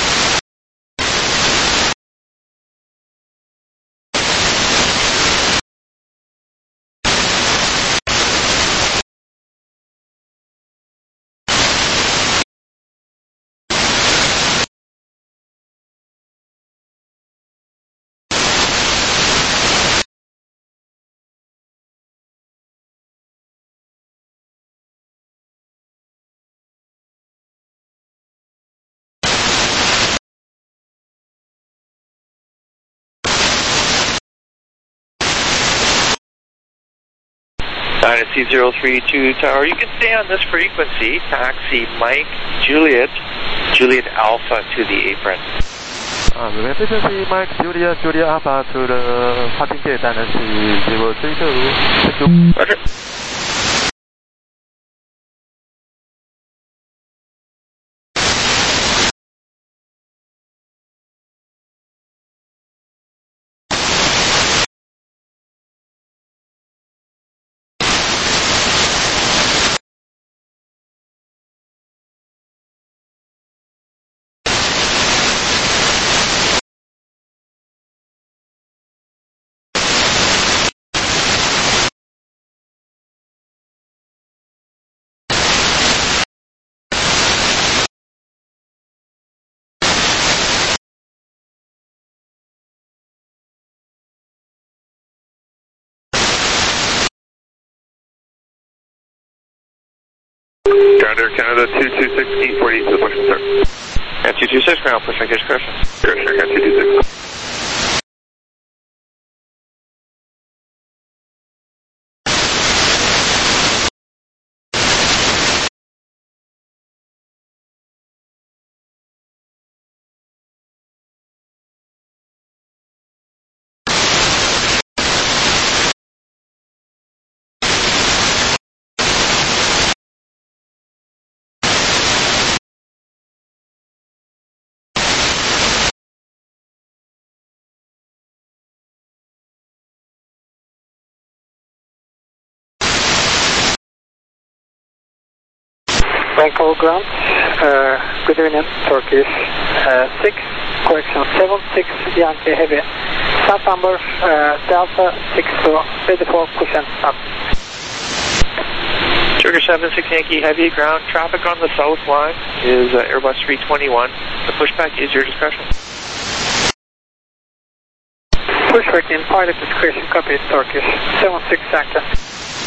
Dynasty zero three two Tower, you can stay on this frequency. Taxi Mike Juliet, Juliet Alpha to the apron. Uh, the frequency Mike Juliet, Juliet Alpha to the parking gate, Dynasty zero three two. Thank you. Roger. Ground Air Canada two two six E forty to the push and start. And two two six, ground push and gauge correction. Correction, Air two two six. Vancouver ground, uh, good evening, Turkish, uh, six, correction, seven six Yankee Heavy, start number, uh, Delta six two, ready for push and stop. Turkish seven six Yankee Heavy, ground traffic on the south line is uh, Airbus three twenty-one. The pushback is your discretion. Pushback in pilot discretion, copy, Turkish, seven six Yankee.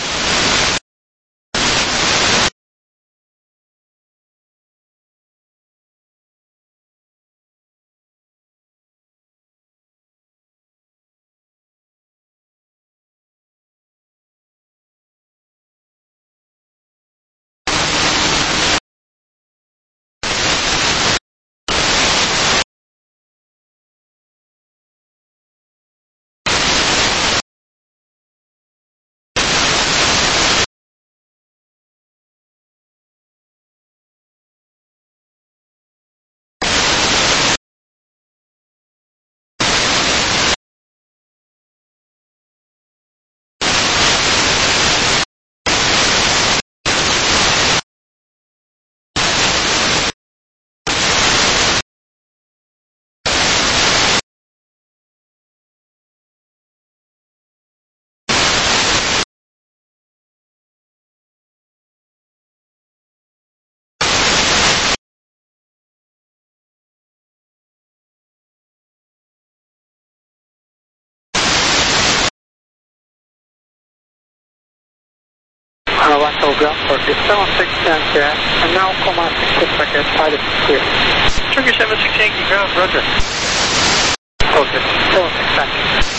Vancouver ground, Turkish seven six Yankee, and now command pushback at pilot clear. Turkish seven six Yankee ground, roger. Okay, seven six Yankee.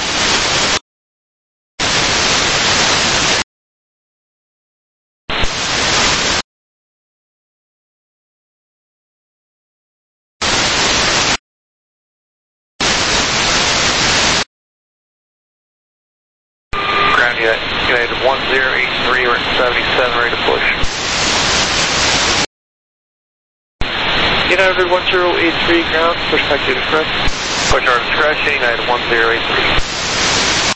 United one zero eight three, we're at seventy-seven, ready to push. United one zero eight three, ground, push back to the correct. Push our discretion, United one zero eight three.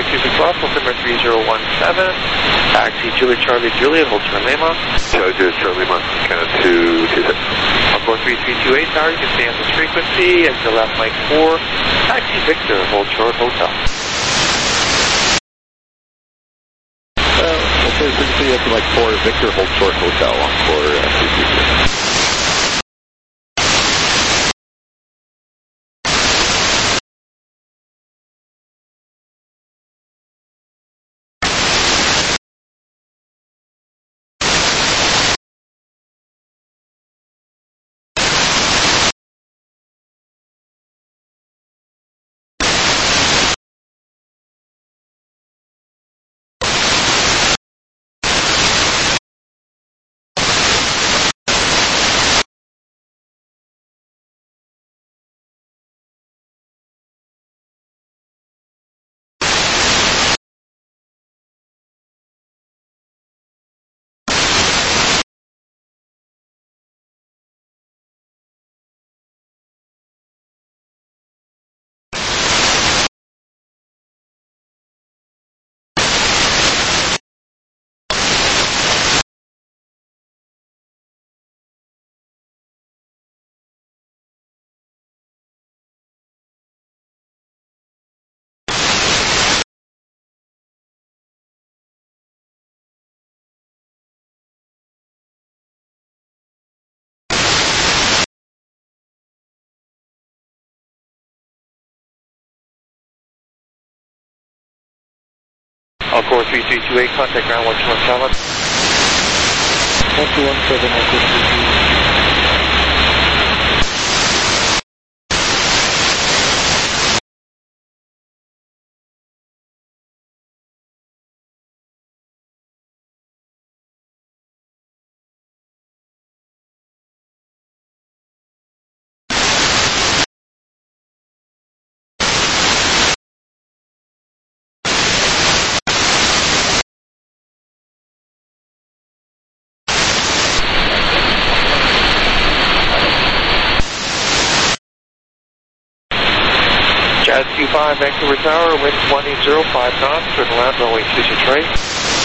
runway two six left, altimeter three zero one seven. Taxi Juliet Charlie Juliet, hold turn Lima. Charlie Juliet Charlie Lima, Canada two two six. Encore three three two eight, tower, you can stay on this frequency. Exit left, Mike four. Taxi Victor, hold short, hotel. Uh, okay, frequency up to like four, Victor, hold short, hotel, Encore uh, three three two. Encore three three two eight, contact ground one two one seven. one two one seven, one two three two. Jazz two five, Vancouver Tower, wind one eight zero five knots, turn left, runway two six right.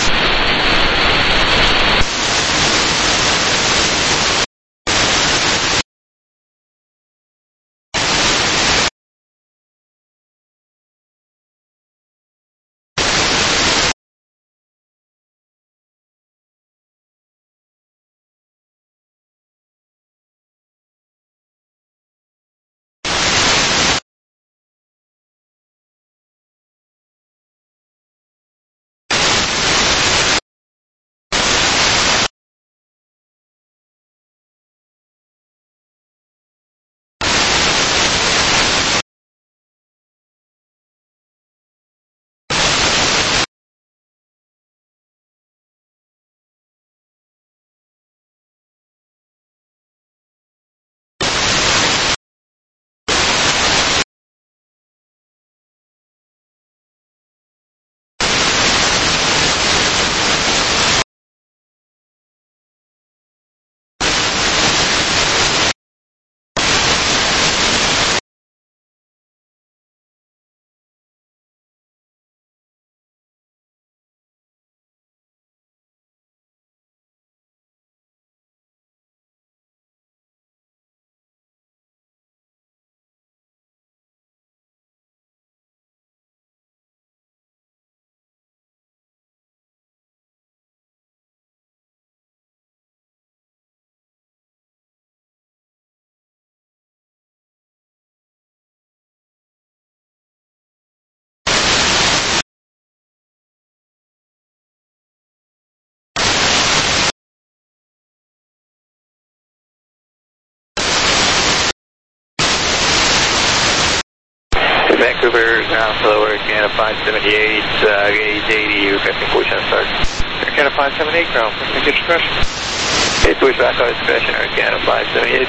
Vancouver, ground flow, Air Canada five seventy-eight, uh, gauge eighty, requesting push on start. Air Canada five seventy-eight, ground, push to discretion. Okay, push back on discretion, Air Canada five seventy-eight.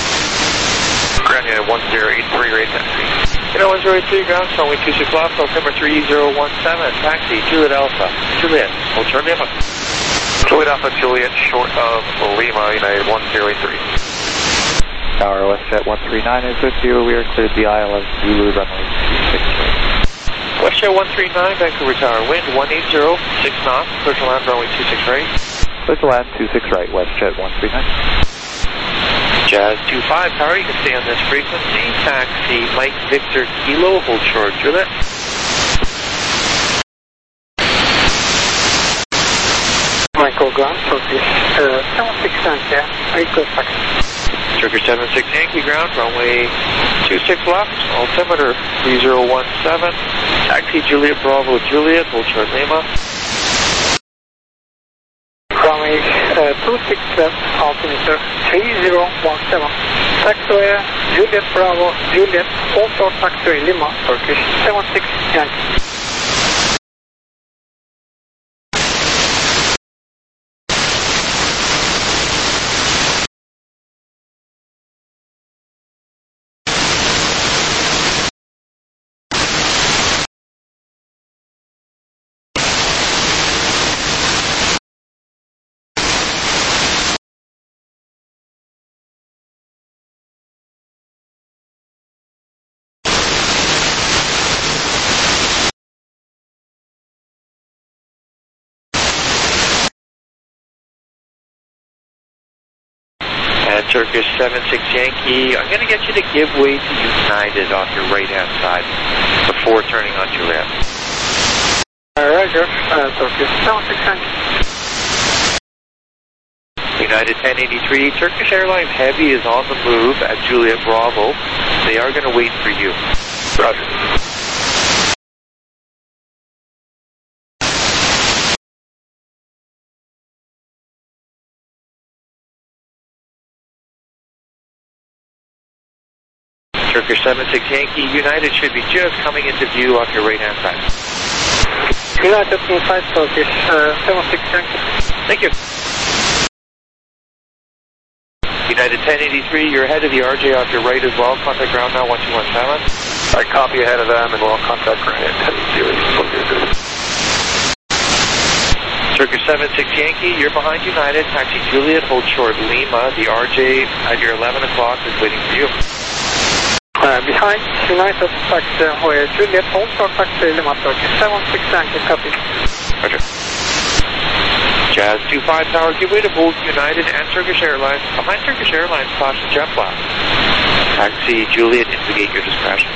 Ground unit one zero eight three, rate taxi. Unit one zero eight three, ground, runway two six left, altimeter three zero one seven, taxi, Juliet Alpha. Juliet, hold short Lima. Juliet Alpha, Juliet, short of Lima, United one zero eight three. Tower WestJet one three nine is with you. We are cleared the I L S Zulu runway two six right. WestJet one three nine, Vancouver Tower, wind one eighty, six knots, clear to land runway two six right. Clear to land two six right, WestJet one three nine. Jazz two five, Tower, you can stay on this frequency. Taxi Mike Victor Kilo, hold short, Juliet. Michael Ground, Turkish uh, seven six Yankee, Echo taxi. Turkish seven six Yankee ground, runway two six left, altimeter three zero one seven. Taxi Juliet Bravo Juliet, hold short Lima. Runway uh, two six left, altimeter three zero one seven. Taxiway Juliet Bravo Juliet, hold short taxiway Lima, Turkish seven six Yankee. And Turkish seven six Yankee, I'm going to get you to give way to United on your right-hand side before turning on Juliet. Uh, Roger, uh, Turkish seven six Yankee. United ten eighty-three, Turkish Airlines Heavy is on the move at Juliet Bravo. They are going to wait for you. Roger. Turkish seven six Yankee, United should be just coming into view on your right-hand side. United inside Turkish uh, seven six Yankee. Thank you. United ten eighty-three, you're ahead of the R J off your right as well. Contact ground now, one two one seven. I copy ahead of them and we'll contact ground at ten eighty. Turkish seven six Yankee, you're behind United. Taxi Juliet, hold short Lima. The R J at your eleven o'clock is waiting for you. Uh, behind United taxi where Juliet hold short taxi Lima, Turkish seven six Yankee, copy. Roger. Jazz two five Tower, give way to both United and Turkish Airlines. Behind Turkish Airlines, caution jet blast. Taxi Juliet, instigate your discretion.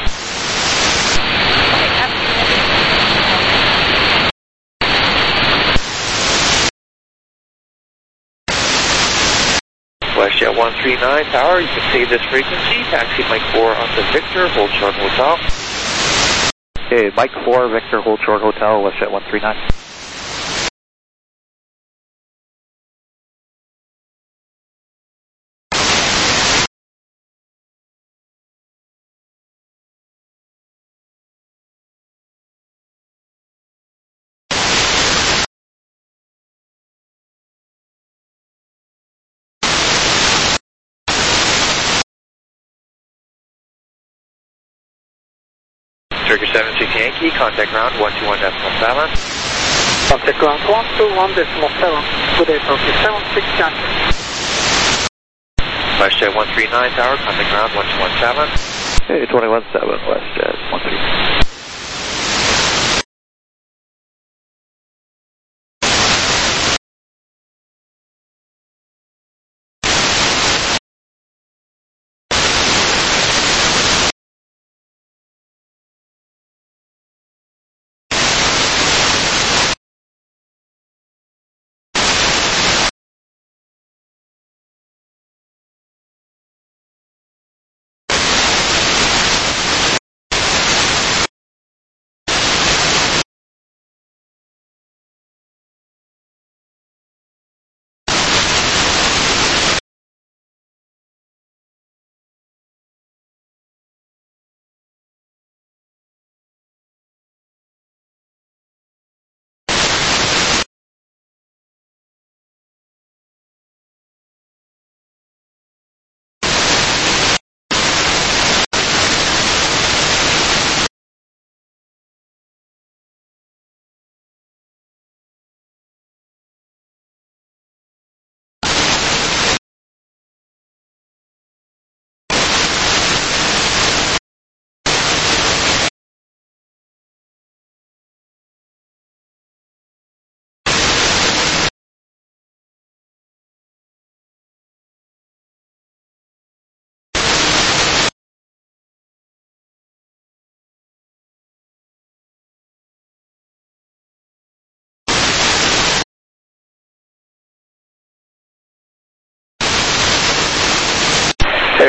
WestJet one three nine Tower, you can save this frequency. Taxi Mike four on to Victor, hold short hotel. Okay, Mike four, Victor, hold short hotel, WestJet one three nine. Turkish seven six Yankee, contact ground one two one decimal seven. Contact ground one two one decimal seven. Good day, Turkish seven six Yankee. WestJet one three nine Tower, contact ground one two one seven. Hey, twenty-one seven, WestJet one three nine.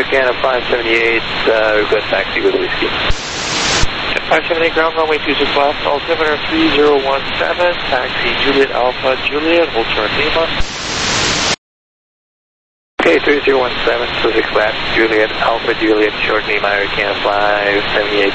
Americana five seventy-eight, uh, request taxi with whiskey. five seventy-eight ground runway two six left, altimeter three zero one seven, taxi Juliet Alpha Juliet, hold short Lima. Okay, three zero one seven, two six left, Juliet Alpha Juliet, short Lima, Americana five seventy-eight.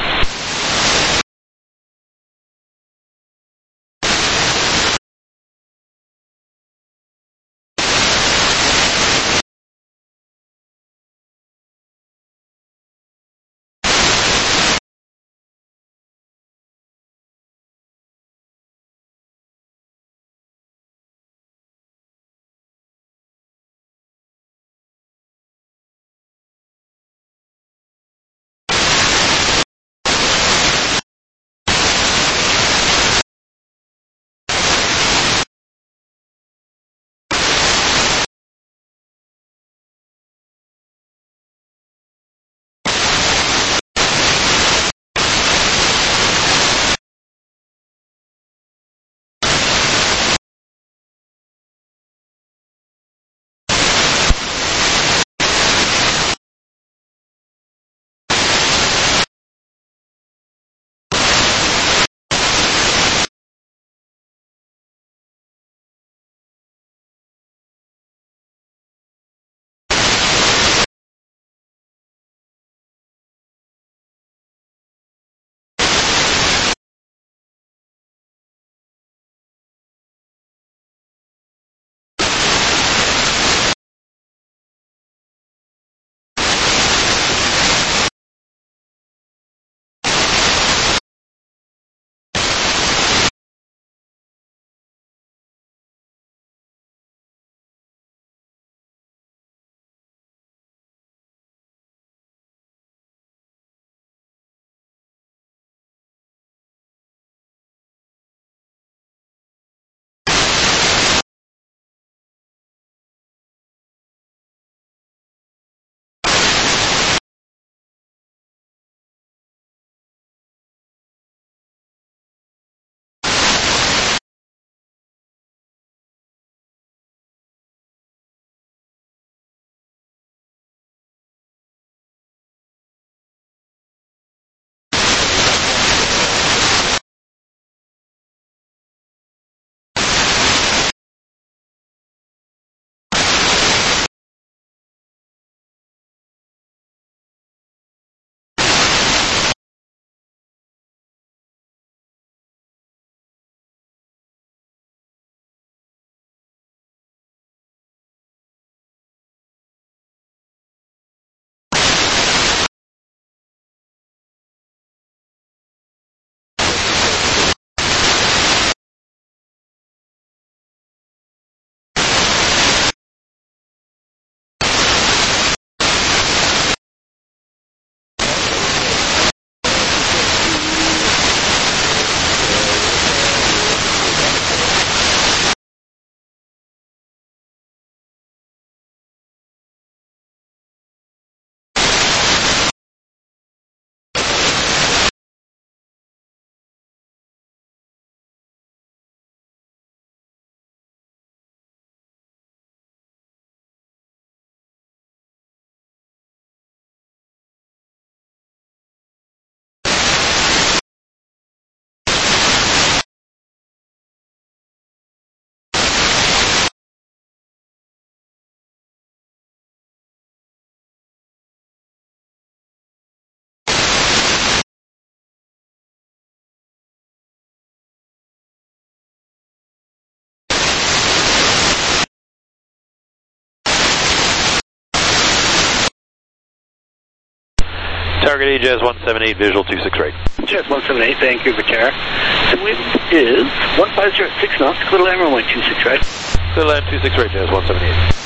Target E J S one seven eight, visual two six right. J S one seven eight, Vancouver Tower. The wind is one five zero six knots, clear land runway two six right. Clear land two six right, J S one seven eight.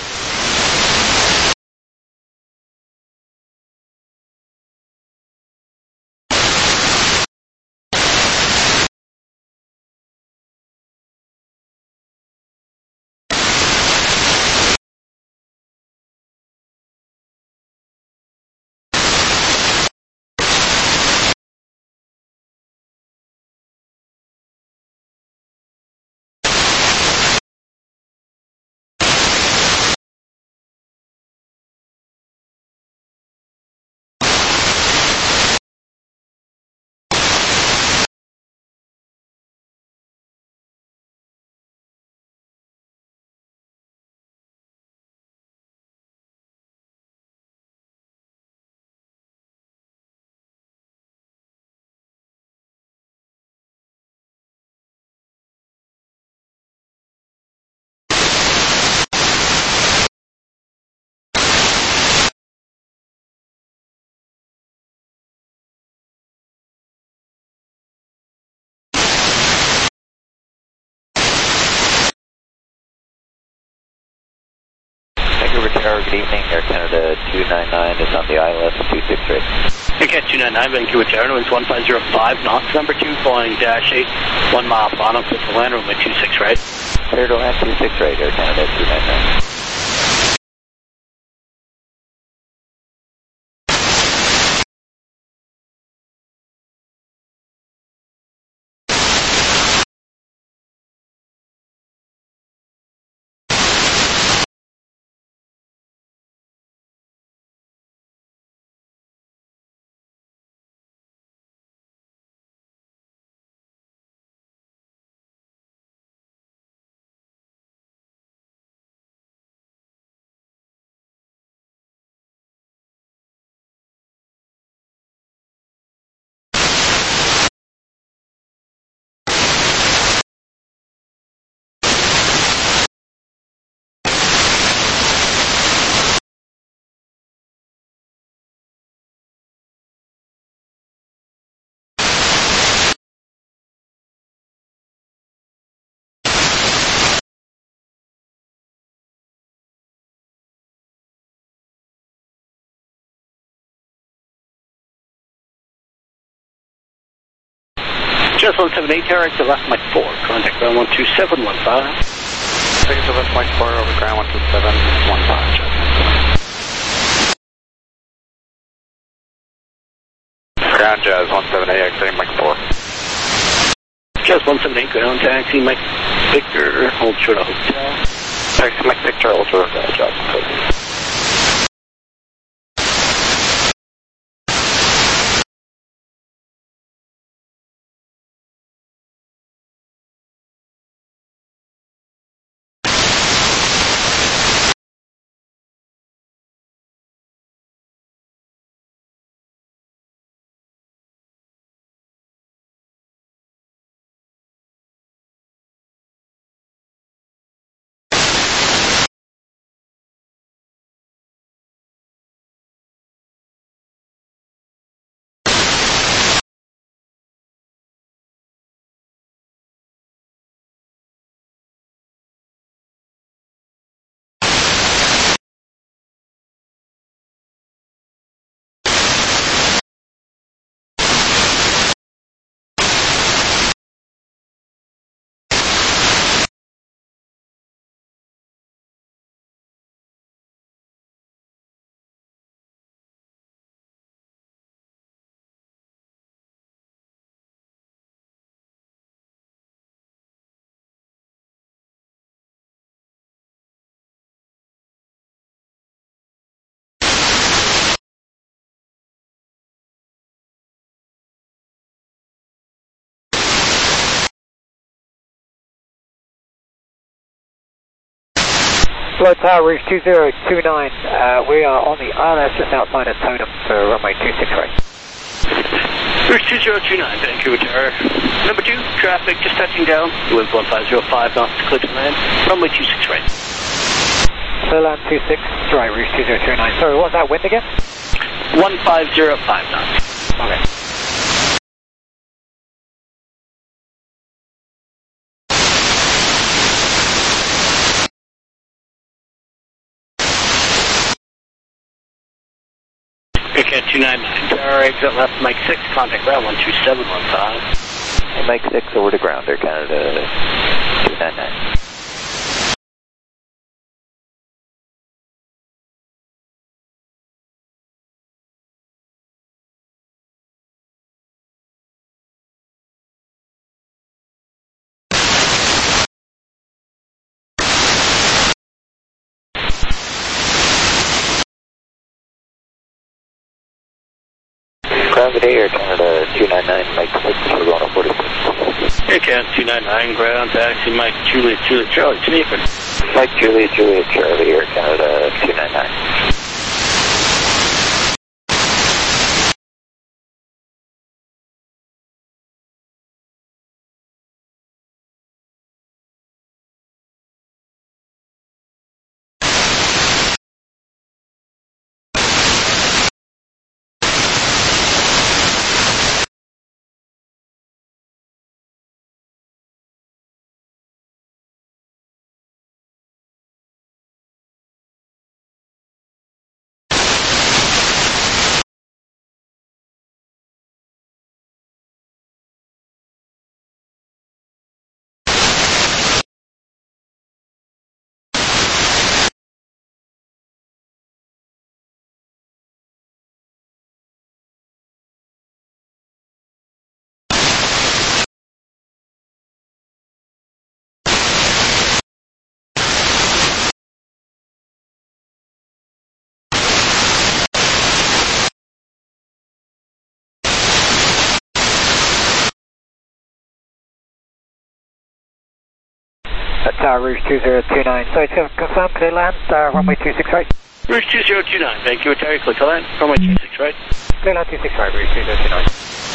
Tower, good evening. Air Canada two nine nine is on the I L S two six right. Air Canada two nine nine, Vancouver Tower, winds one five zero five knots, number two, Boeing dash eight, one mile bottom, clear to land, runway two six right. Clear to land two six right, Air Canada two nine nine. Just one seven eight Tower, to left Mike four, contact ground one two seven one five. Take to left Mike four over ground one two seven one five. Ground Jazz one seven eight, exiting Mike four. Jazz one seven eight, ground taxi, Mike Victor, hold short of hotel. Taxi Mike Victor, hold short of hotel, Jazz. Flood Tower, reach two zero two nine. Uh, we are on the I L S just outside of Totem for runway two six right. Reach two zero two nine, Vancouver Tower. Number two, traffic just touching down. Winds one five zero five knots, clear to land. Runway two six right. Clear land two six right, reach two zero two nine. Sorry, what's that wind again? one five zero five knots. Okay. Aircat two nine nine Tower, exit left Mike six, contact ground one two seven one five. Hey, Mike six over to ground, Air Canada two nine nine. Ground today, Air Canada two nine nine, Mike six, we're going to forty-six. Air Canada two nine nine, ground taxi, Mike Juliet, Juliet, Charlie, Tunisian. Mike Juliet, Juliet, Charlie, Air Canada two nine nine. uh, Rouge two zero two nine. So to confirm, clear land, uh, runway two six right. Rouge two zero two nine, Vancouver Terry, clear to land, runway two six right. Clear land two six right, Rouge two zero two nine.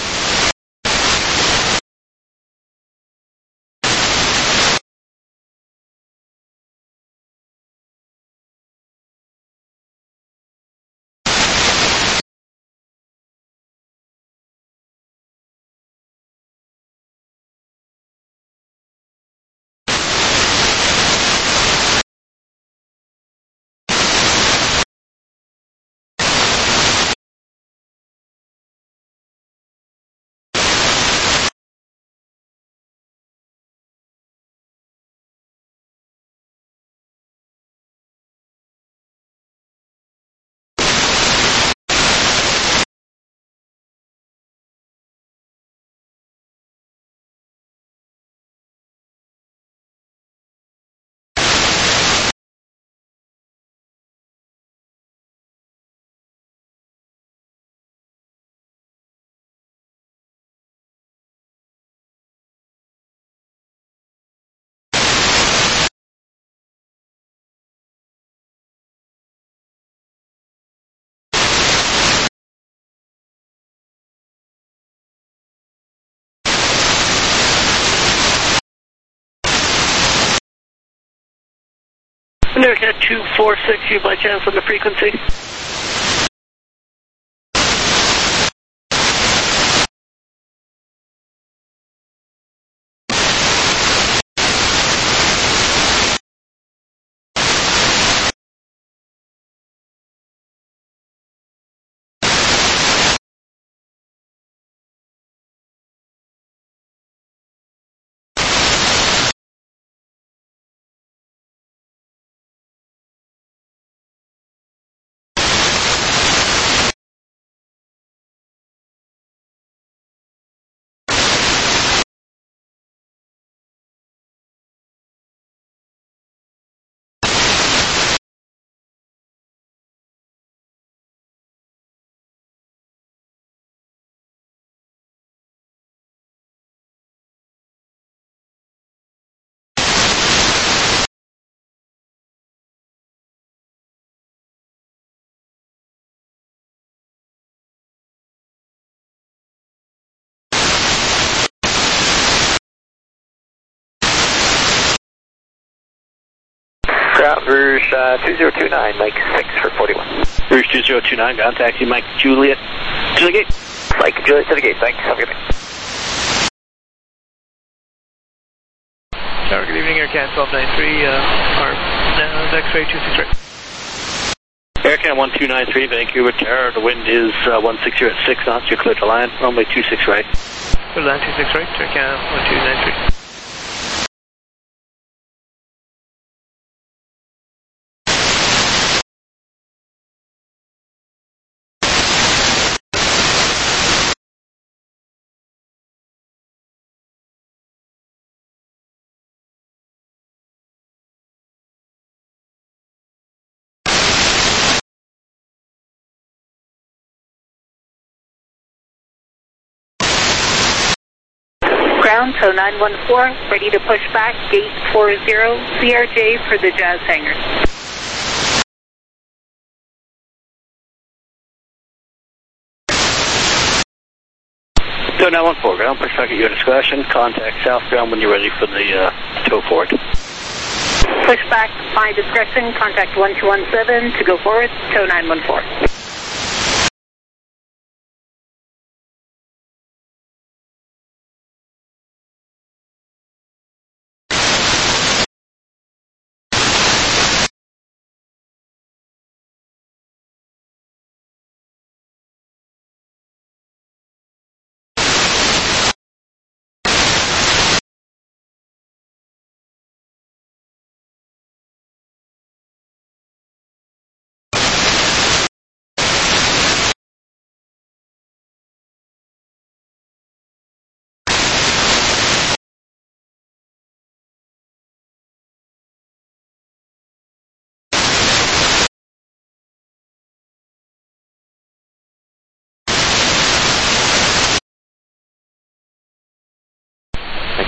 American two four six, you by chance on the frequency? Ground Rouge uh, two zero two nine, Mike six for forty-one. Rouge two zero two nine, ground taxi, Mike Juliet to the gate. Mike Juliet to the gate, thanks. Have a good day. Tower, good evening, AirCan twelve ninety-three, uh, arm, now X-ray two six right. AirCan one two nine three, Vancouver Terror, the wind is uh, one six zero at six knots, you're clear to land, runway two six right. Clear land two six right, AirCan one two nine three. Ground, so nine one four, ready to push back, gate four zero, C R J for the Jazz hangar. So nine one four, ground, push back at your discretion, contact southbound when you're ready for the uh, tow forward. Push back, my discretion, contact one two one seven to go forward, tow nine one four.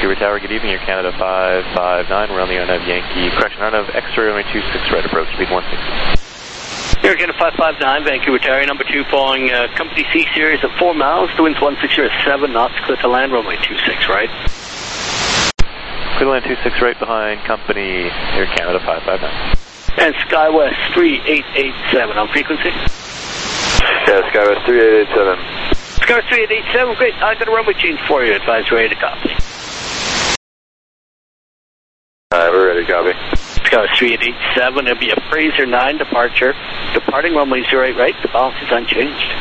Vancouver Tower, good evening, Air Canada five five nine, we're on the O N A V Yankee, correction, O N A V X-ray, runway two six right, approach, speed one six. Air Canada five five nine, Vancouver Tower, number two, following uh, Company C Series at four miles, the wind's one sixty at seven knots, clear to land, runway two six right. Clear to land two six right behind Company Air Canada five five nine. And SkyWest three eight eight seven on frequency. Yeah, SkyWest three eight eight seven. SkyWest three eight eight seven, great, I got a runway change for you, advise ready to copy. Alright, we're ready to copy. SkyWest three eight eight seven, it'll be a Fraser nine departure, departing runway zero eight right, the balance is unchanged.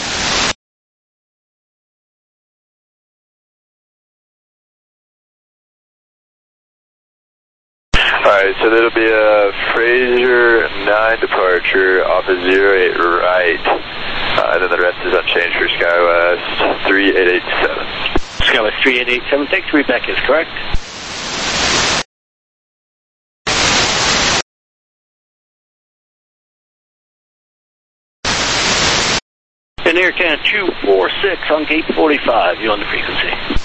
Alright, so that'll be a Fraser nine departure off of zero eight right, uh, and then the rest is unchanged for SkyWest three eight eight seven. SkyWest three eight eight seven, thanks, Rebecca is correct. And Air Canada two four six on gate forty-five, you on the frequency.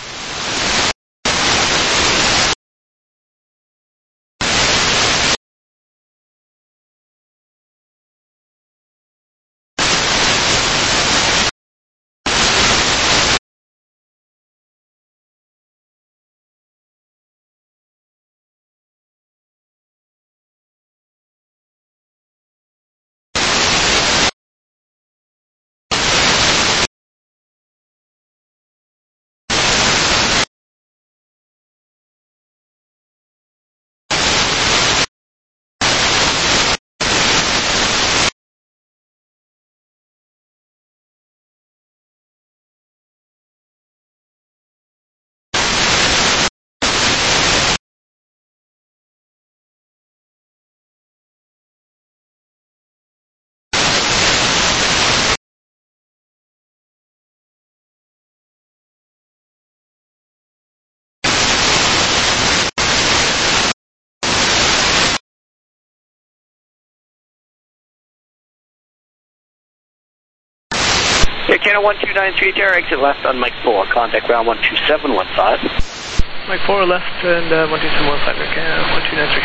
Air Canada one two nine three, Tower, exit left on Mike four, contact ground one two seven one five. Mike four left and uh, one two seven one five, Air Canada one two nine three.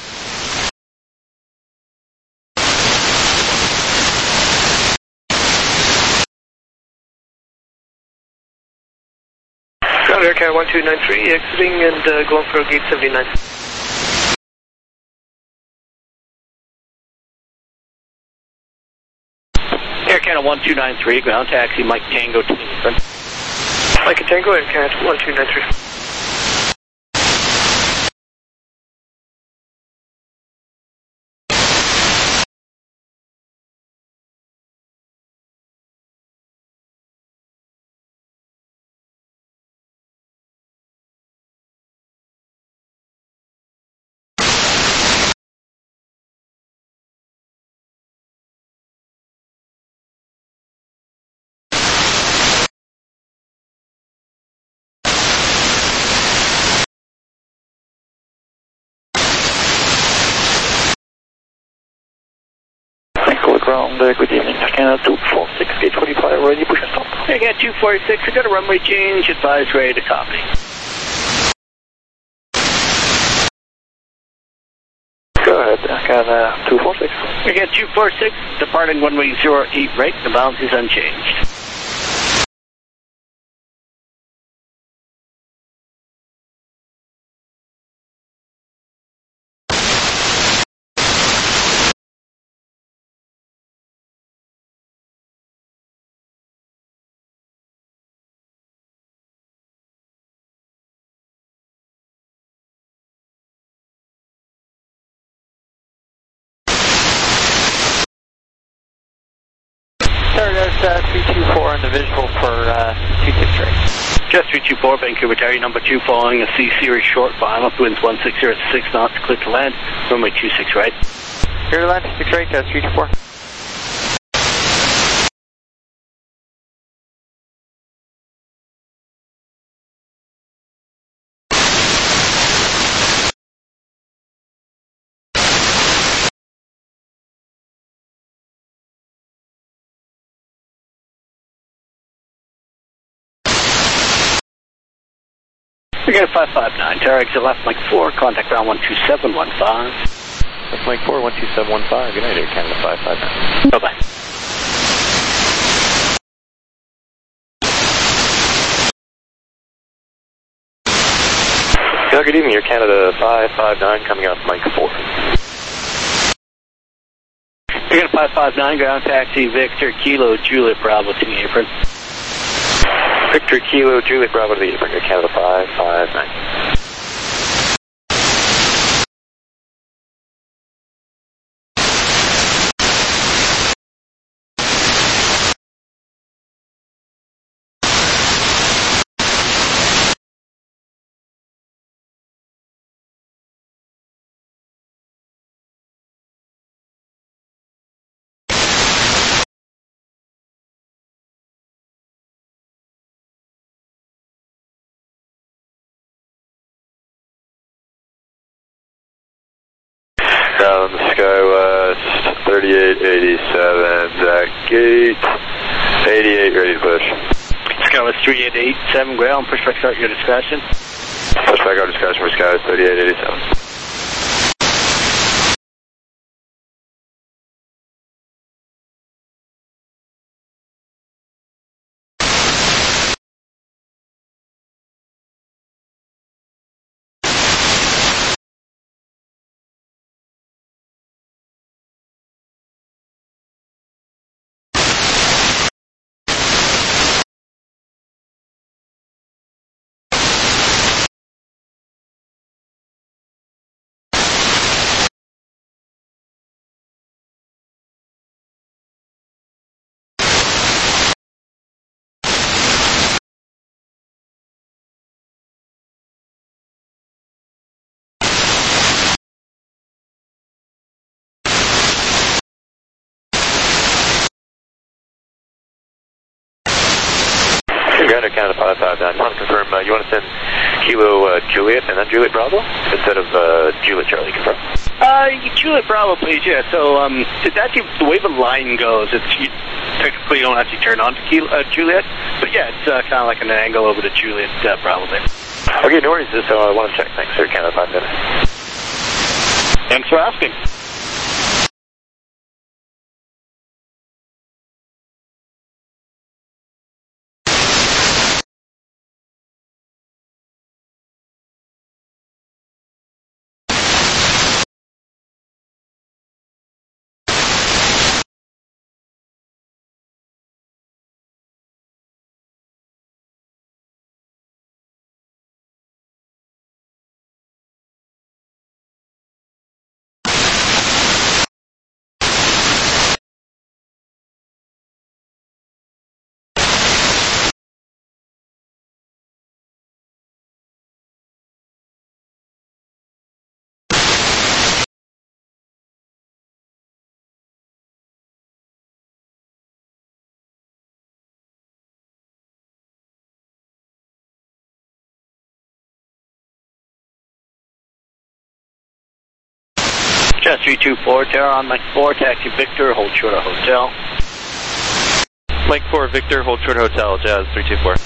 Ground Air Canada one two nine three, exiting and uh, going for gate seventy-nine. Air Canada one two nine three, ground taxi, Mike Tango to Kingston. Mike Tango, Air Canada one two nine three. Ground, uh, good evening, Air Canada two four six, gate forty-five, ready, push and stop. Air Canada two four six, I got a runway change, advise ready to copy. Go ahead, Air Canada two four six. Air Canada two four six, departing runway zero eight right, the balance is unchanged. Sir, there's uh, three two four on the visual for uh, two six right. Just three two four, Vancouver Tower, number two, following a C Series short final, winds one sixty at six knots, clear to land, runway two six right. Clear to land, two six right, uh, three two four. We got a five five nine, tower exit left Mike four, contact ground one two seven one five. That's Mike four, one two seven one five. Good night, Air Canada five five nine. Bye-bye. Yeah, good evening, Air Canada five five nine, coming out Mike four. We got a five five nine, ground taxi, Victor, Kilo, Juliet, Bravo to the apron. Victor, Kilo, Juliet, Bravo to the apron, Air Canada five five nine. Down SkyWest, thirty-eight eighty-seven, Zach Gate, eighty-eight, ready to push. SkyWest three eight eight seven, ground, push back start your discussion. Push back our discussion for SkyWest, thirty-eight eighty-seven. Ground Air Canada five five nine. I want to confirm, uh, you want to send Kilo uh, Juliet and then Juliet Bravo instead of uh, Juliet Charlie, confirm? Uh, Juliet Bravo, please, yeah. So, um, it's actually, the way the line goes, it's, you technically don't actually turn on to Kilo, uh, Juliet, but yeah, it's uh, kind of like an angle over to Juliet uh, Bravo there. Okay, no worries, so I want to check. Thanks, Air Canada five nine. Thanks for asking. Jazz three two four, Terra on Mike four, taxi Victor, hold short of hotel. Mike four, Victor, hold short hotel, Jazz three two four.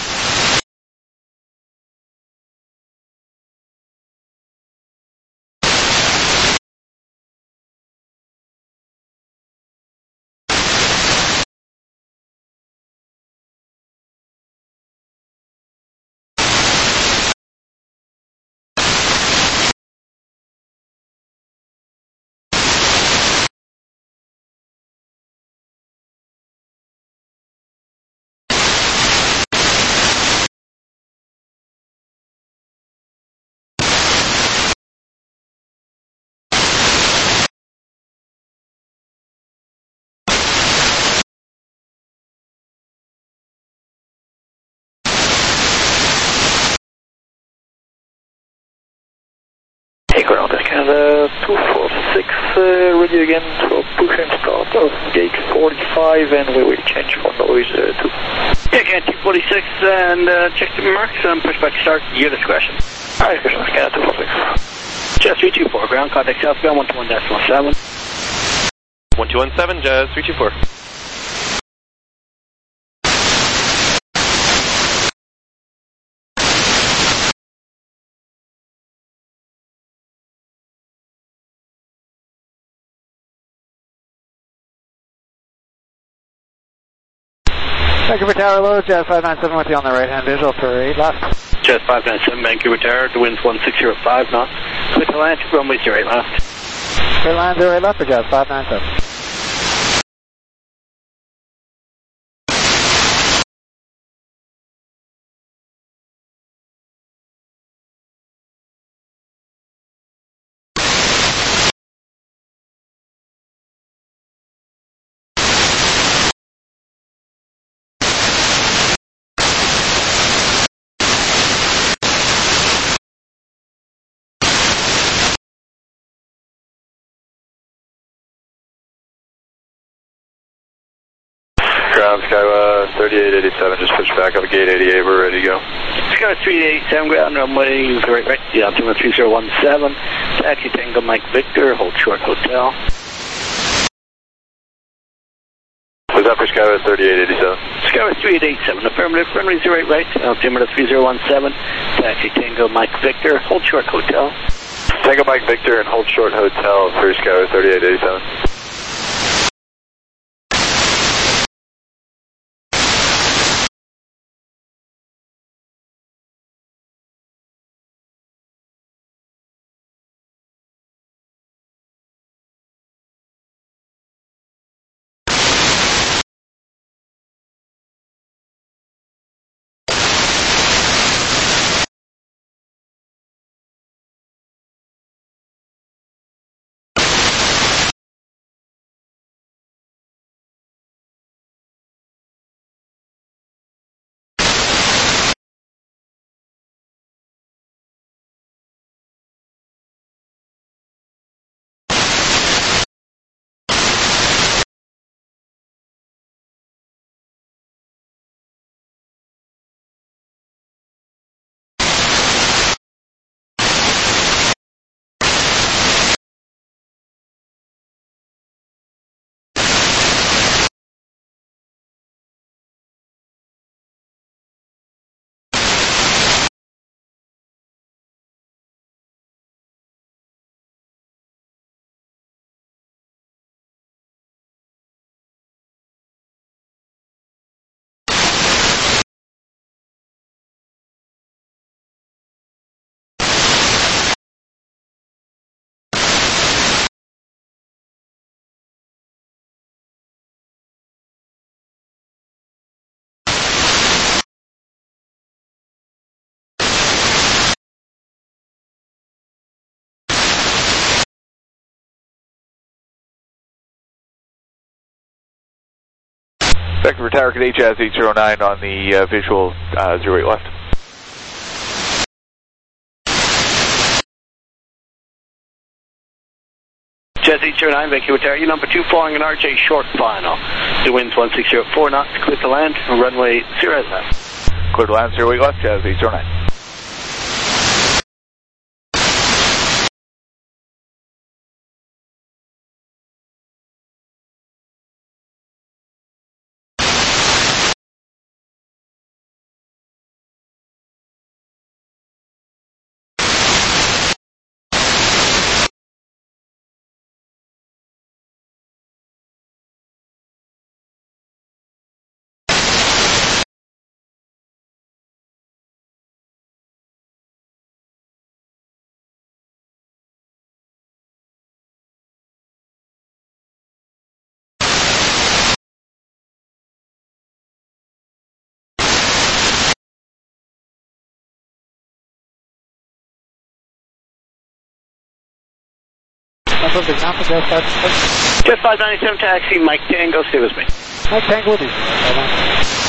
Hey, ground Air Canada two four six, uh, ready again for push and start of gate forty-five, and we will change for noise uh, too. Yeah, again, two forty-six, and uh, check the marks, and push back start, your discretion. Alright, Air Canada two four six. Jazz three two four, ground contact southbound one two one decimal seven. one two one seven, Jazz three two four. Vancouver Tower, low, Jazz five nine seven with you on the right-hand visual for eight left. Jazz five nine seven, Vancouver Tower, the wind's one six zero five knots. Clear to land, runway zero eight left. Clear line zero eight left for Jazz five nine seven. Ground Skyway thirty-eight eighty-seven, just push back up gate eighty-eight, we're ready to go. Skyway three eighty-seven, ground runway right, right, the altimeter three zero one seven, taxi Tango Mike Victor, hold short hotel. Was that for Skyway thirty-eight eighty-seven? Skyway three eight eight seven, affirmative, runway zero eight right, altimeter three zero one seven, taxi Tango Mike Victor, hold short hotel. Tango Mike Victor and hold short hotel for Skyway thirty-eight eighty-seven. Vancouver Tower, good H Jazz eight zero nine on the uh, visual uh, zero eight left. Jazz eight zero nine, Vancouver Tower, you number two, flying an R J short final. The wind's one six zero four knots, clear to land, runway zero eight left. Clear to land, zero eight left, Jazz eight zero nine. Jet five ninety-seven taxi, Mike Tango, stay with me. Mike Tango with you.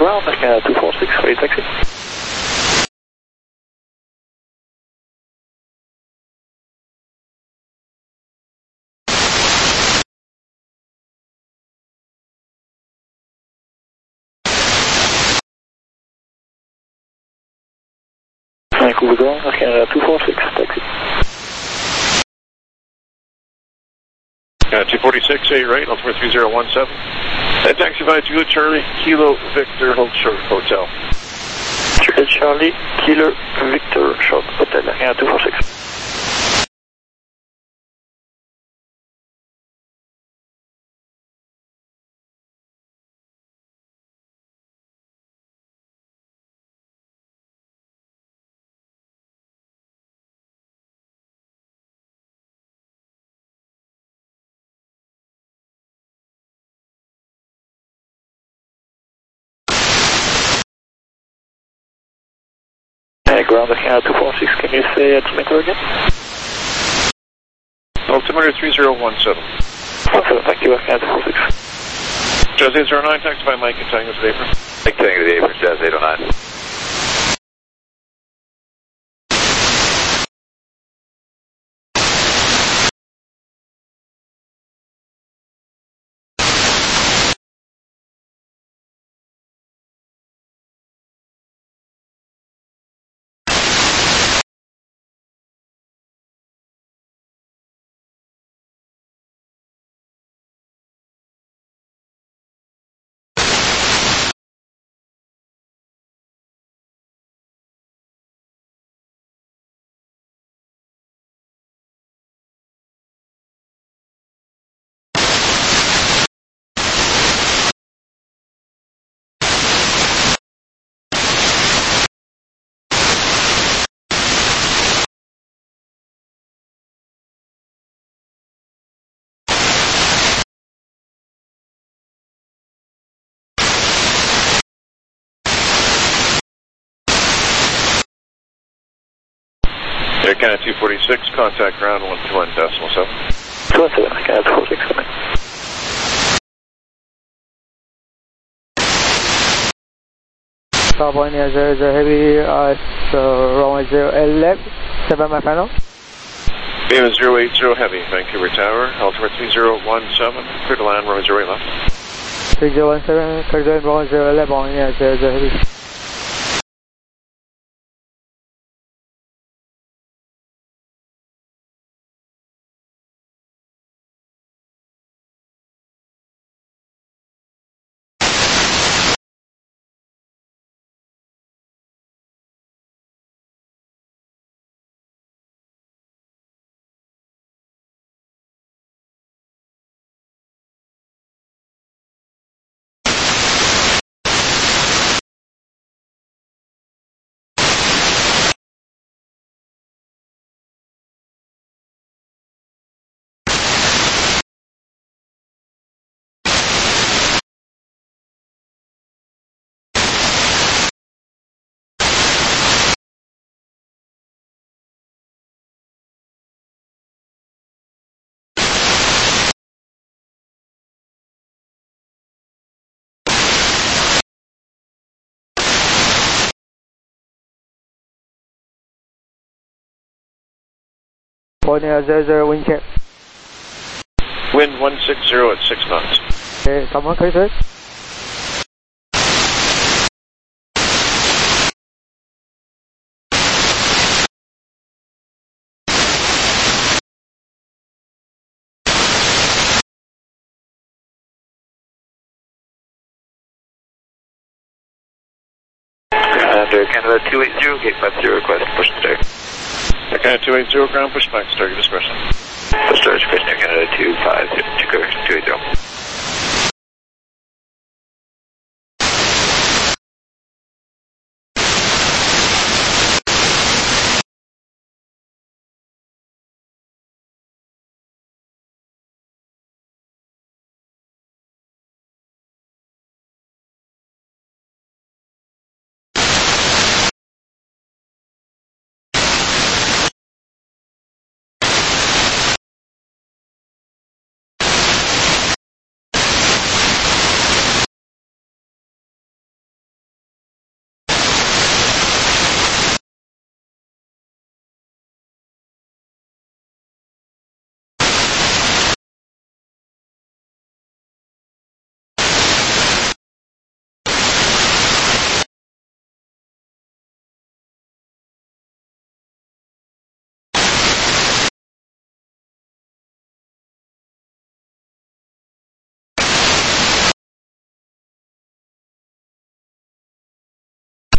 ground, uh, two four six, ready taxi. Vancouver ground, uh, two four six, taxi. Uh, two forty-six, eight right, altimeter three zero one seven. And taxi via Juliet Charlie, Kilo Victor, hold short hotel. Juliet Charlie, Kilo Victor, short hotel, uh, two four six. Ground uh, two four six, can you say altimeter again? Altimeter three zero one seven. one seven, thank you, uh, two four six. Jazz eight zero nine, taxi by Mike and Tango to the apron. Mike Tango to the apron, Jazz eight oh nine. Air Canada two forty-six, contact ground one two one decimal seven. two one seven, Air Canada two forty-six, coming. Starboard near zero zero heavy, uh, so runway zero left, seven my final. Beam is zero eight zero heavy, Vancouver Tower, altimeter three zero one seven, clear to land, runway zero eight left. three zero one seven, clear to land, runway zero left, runway near zero zero heavy. Point near zero zero, wind check. Wind one six zero at six knots. Okay, someone clear to it? Air Canada two eight zero, gate five zero, request push start. Air Canada two eight zero, ground pushback, start your discretion. Push start, discretion, Air Canada two five zero, two eight zero.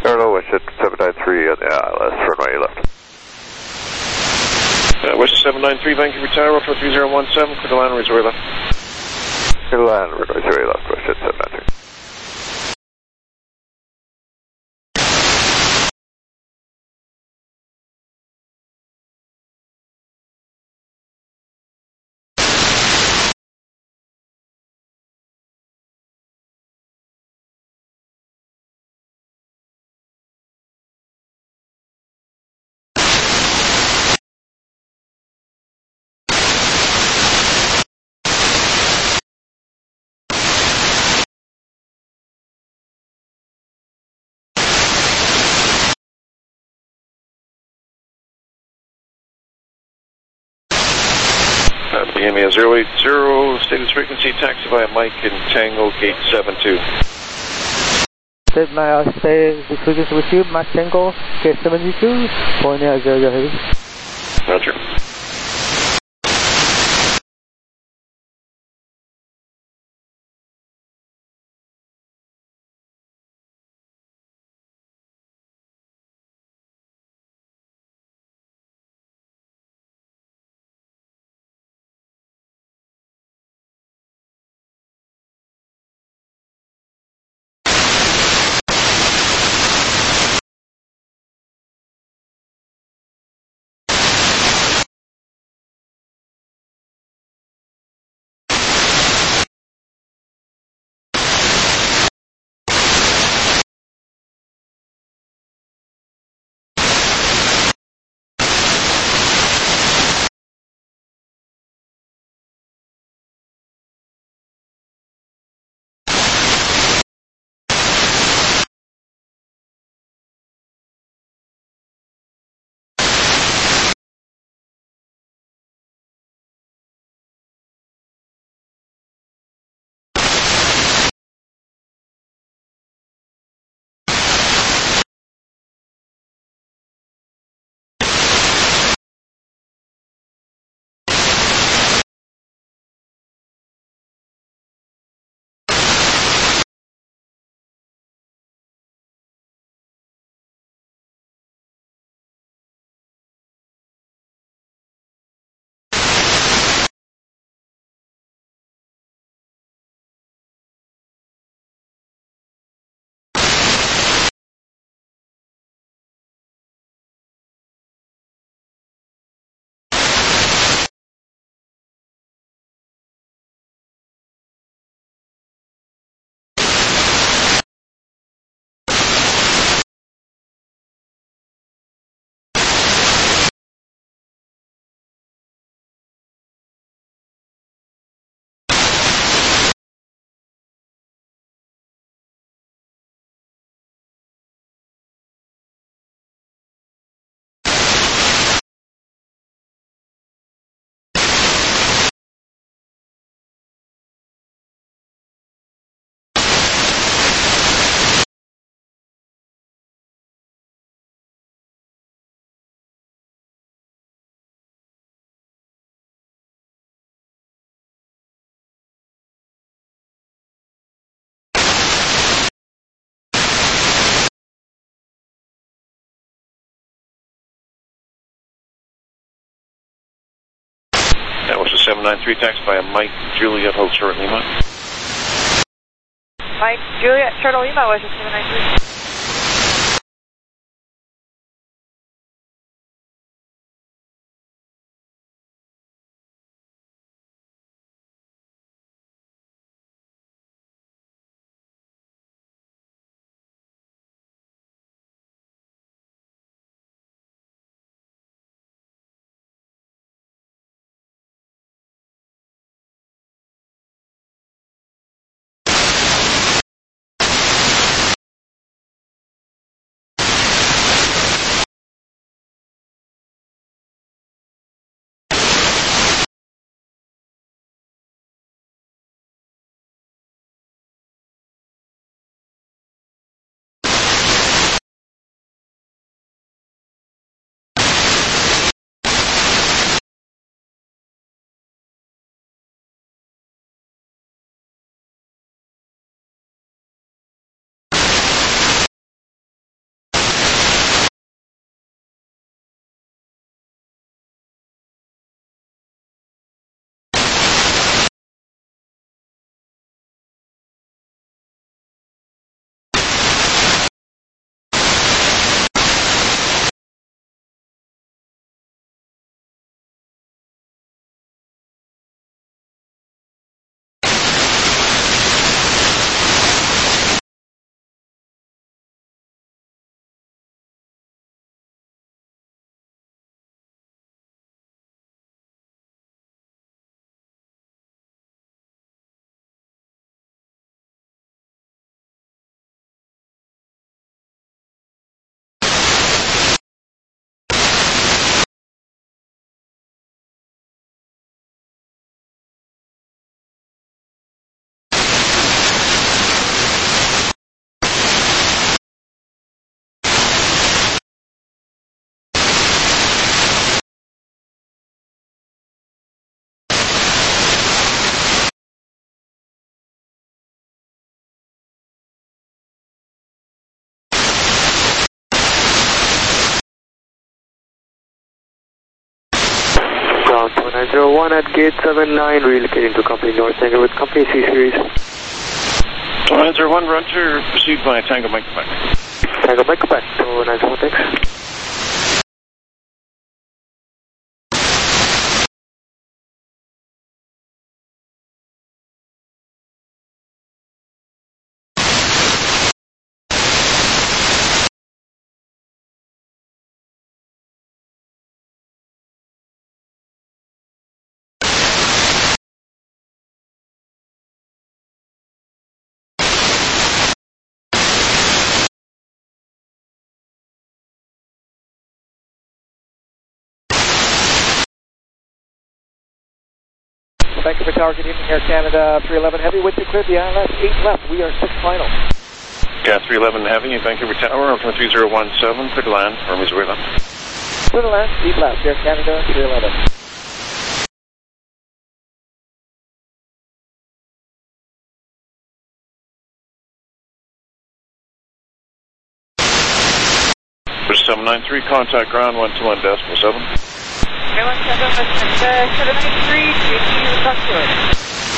Aero, Westjet seven nine three on the I L S, runway left. Uh, Westjet seven nine three, Vancouver Tower, Alpha three zero one seven, clear to land, runway left. Clear to land, runway left, Westjet seven nine three. Uh, B M E zero eight zero, status frequency, taxi via Mike in Tango, gate seven two. Stay, my, uh, stay the frequency with you, Mike Tango, gate seventy-two, point zero zero heavy. Roger. That was a seven nine three taxi via Mike Juliet Hotel Lima. Mike Juliet Turtle Lima was a seven nine three. one at gate seven nine, relocating to company North Hangar with company C series. nine zero one, Roger, proceed by Tango Mike Quebec. Tango Mike Quebec, so nine zero one, thanks. Vancouver Tower, good evening, Air Canada three eleven Heavy, with the clear, the I L S eight left, we are six final. Cat three eleven Heavy, Vancouver Tower, Altimeter three zero one seven, clear to land, runway's right left. Clear to land, deep left, Air Canada three eleven. seven nine three, contact ground one two one decimal seven. Okay, one seven, that's seven nine three, J T, talk to us.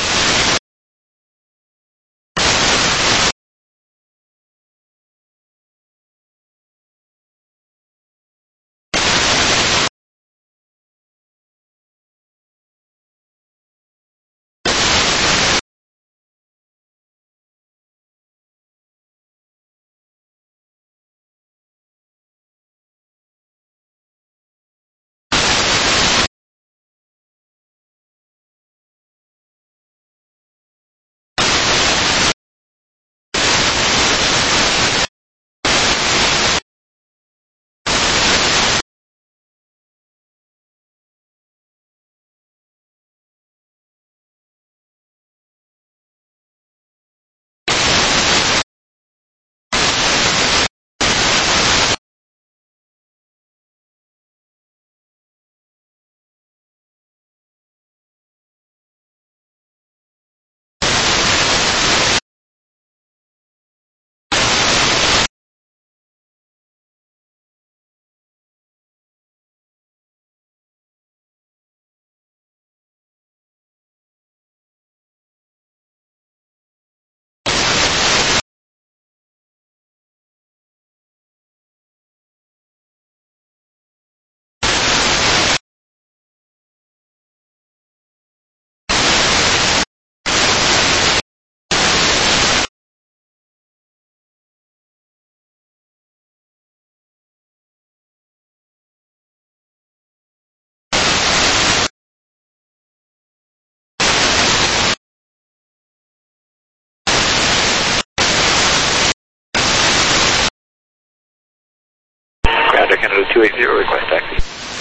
Air Canada two eighty, request taxi.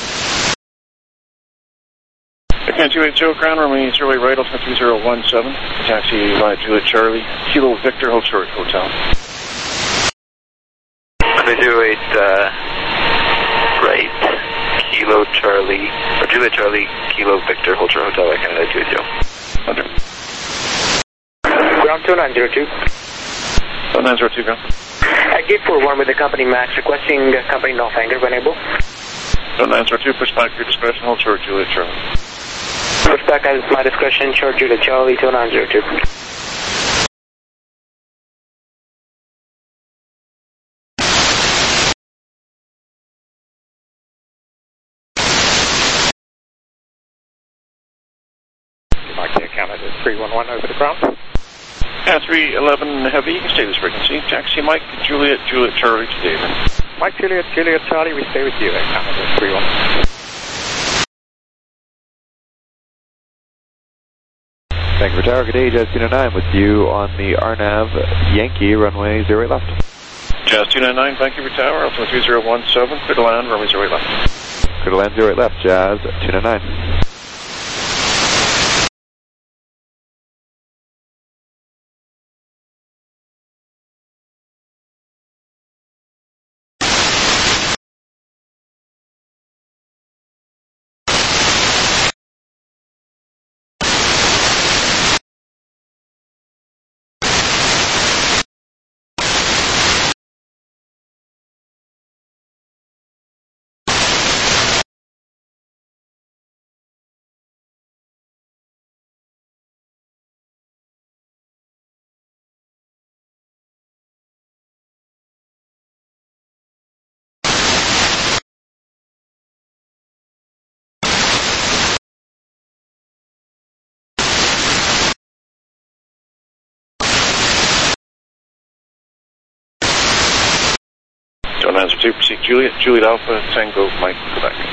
Air Canada two eighty, ground runway zero eight right, Altimeter three zero one seven, taxi via Juliet Charlie, Kilo Victor, hold short, hotel. Runway zero eight, uh, right, Kilo Charlie, or Juliet Charlie, Kilo Victor, hold short, hotel, Air Canada two eighty. Under. Ground two nine zero two. two nine zero two, ground. At gate four one with the company Max, requesting company North Hangar when able. two nine zero two, push back your discretion, hold short, Juliet Charlie. Push back at my discretion, short Juliet Charlie, two nine zero two. Air Canada three one one over the ground. Cat three eleven Heavy, stay this frequency. Taxi Mike, Juliet, Juliet Charlie to David. Mike, Juliet, Juliet Charlie, we stay with you, Air Canada three one one. Vancouver Tower, good day, Jazz two nine nine with you on the R N A V Yankee, runway zero eight left. Jazz two nine nine, Vancouver Tower, Altimeter three zero one seven, clear to land, runway zero eight left. Clear to land zero eight left, Jazz two nine nine. Answer two, proceed Juliet, Juliet Alpha, Tango, Mike, Quebec.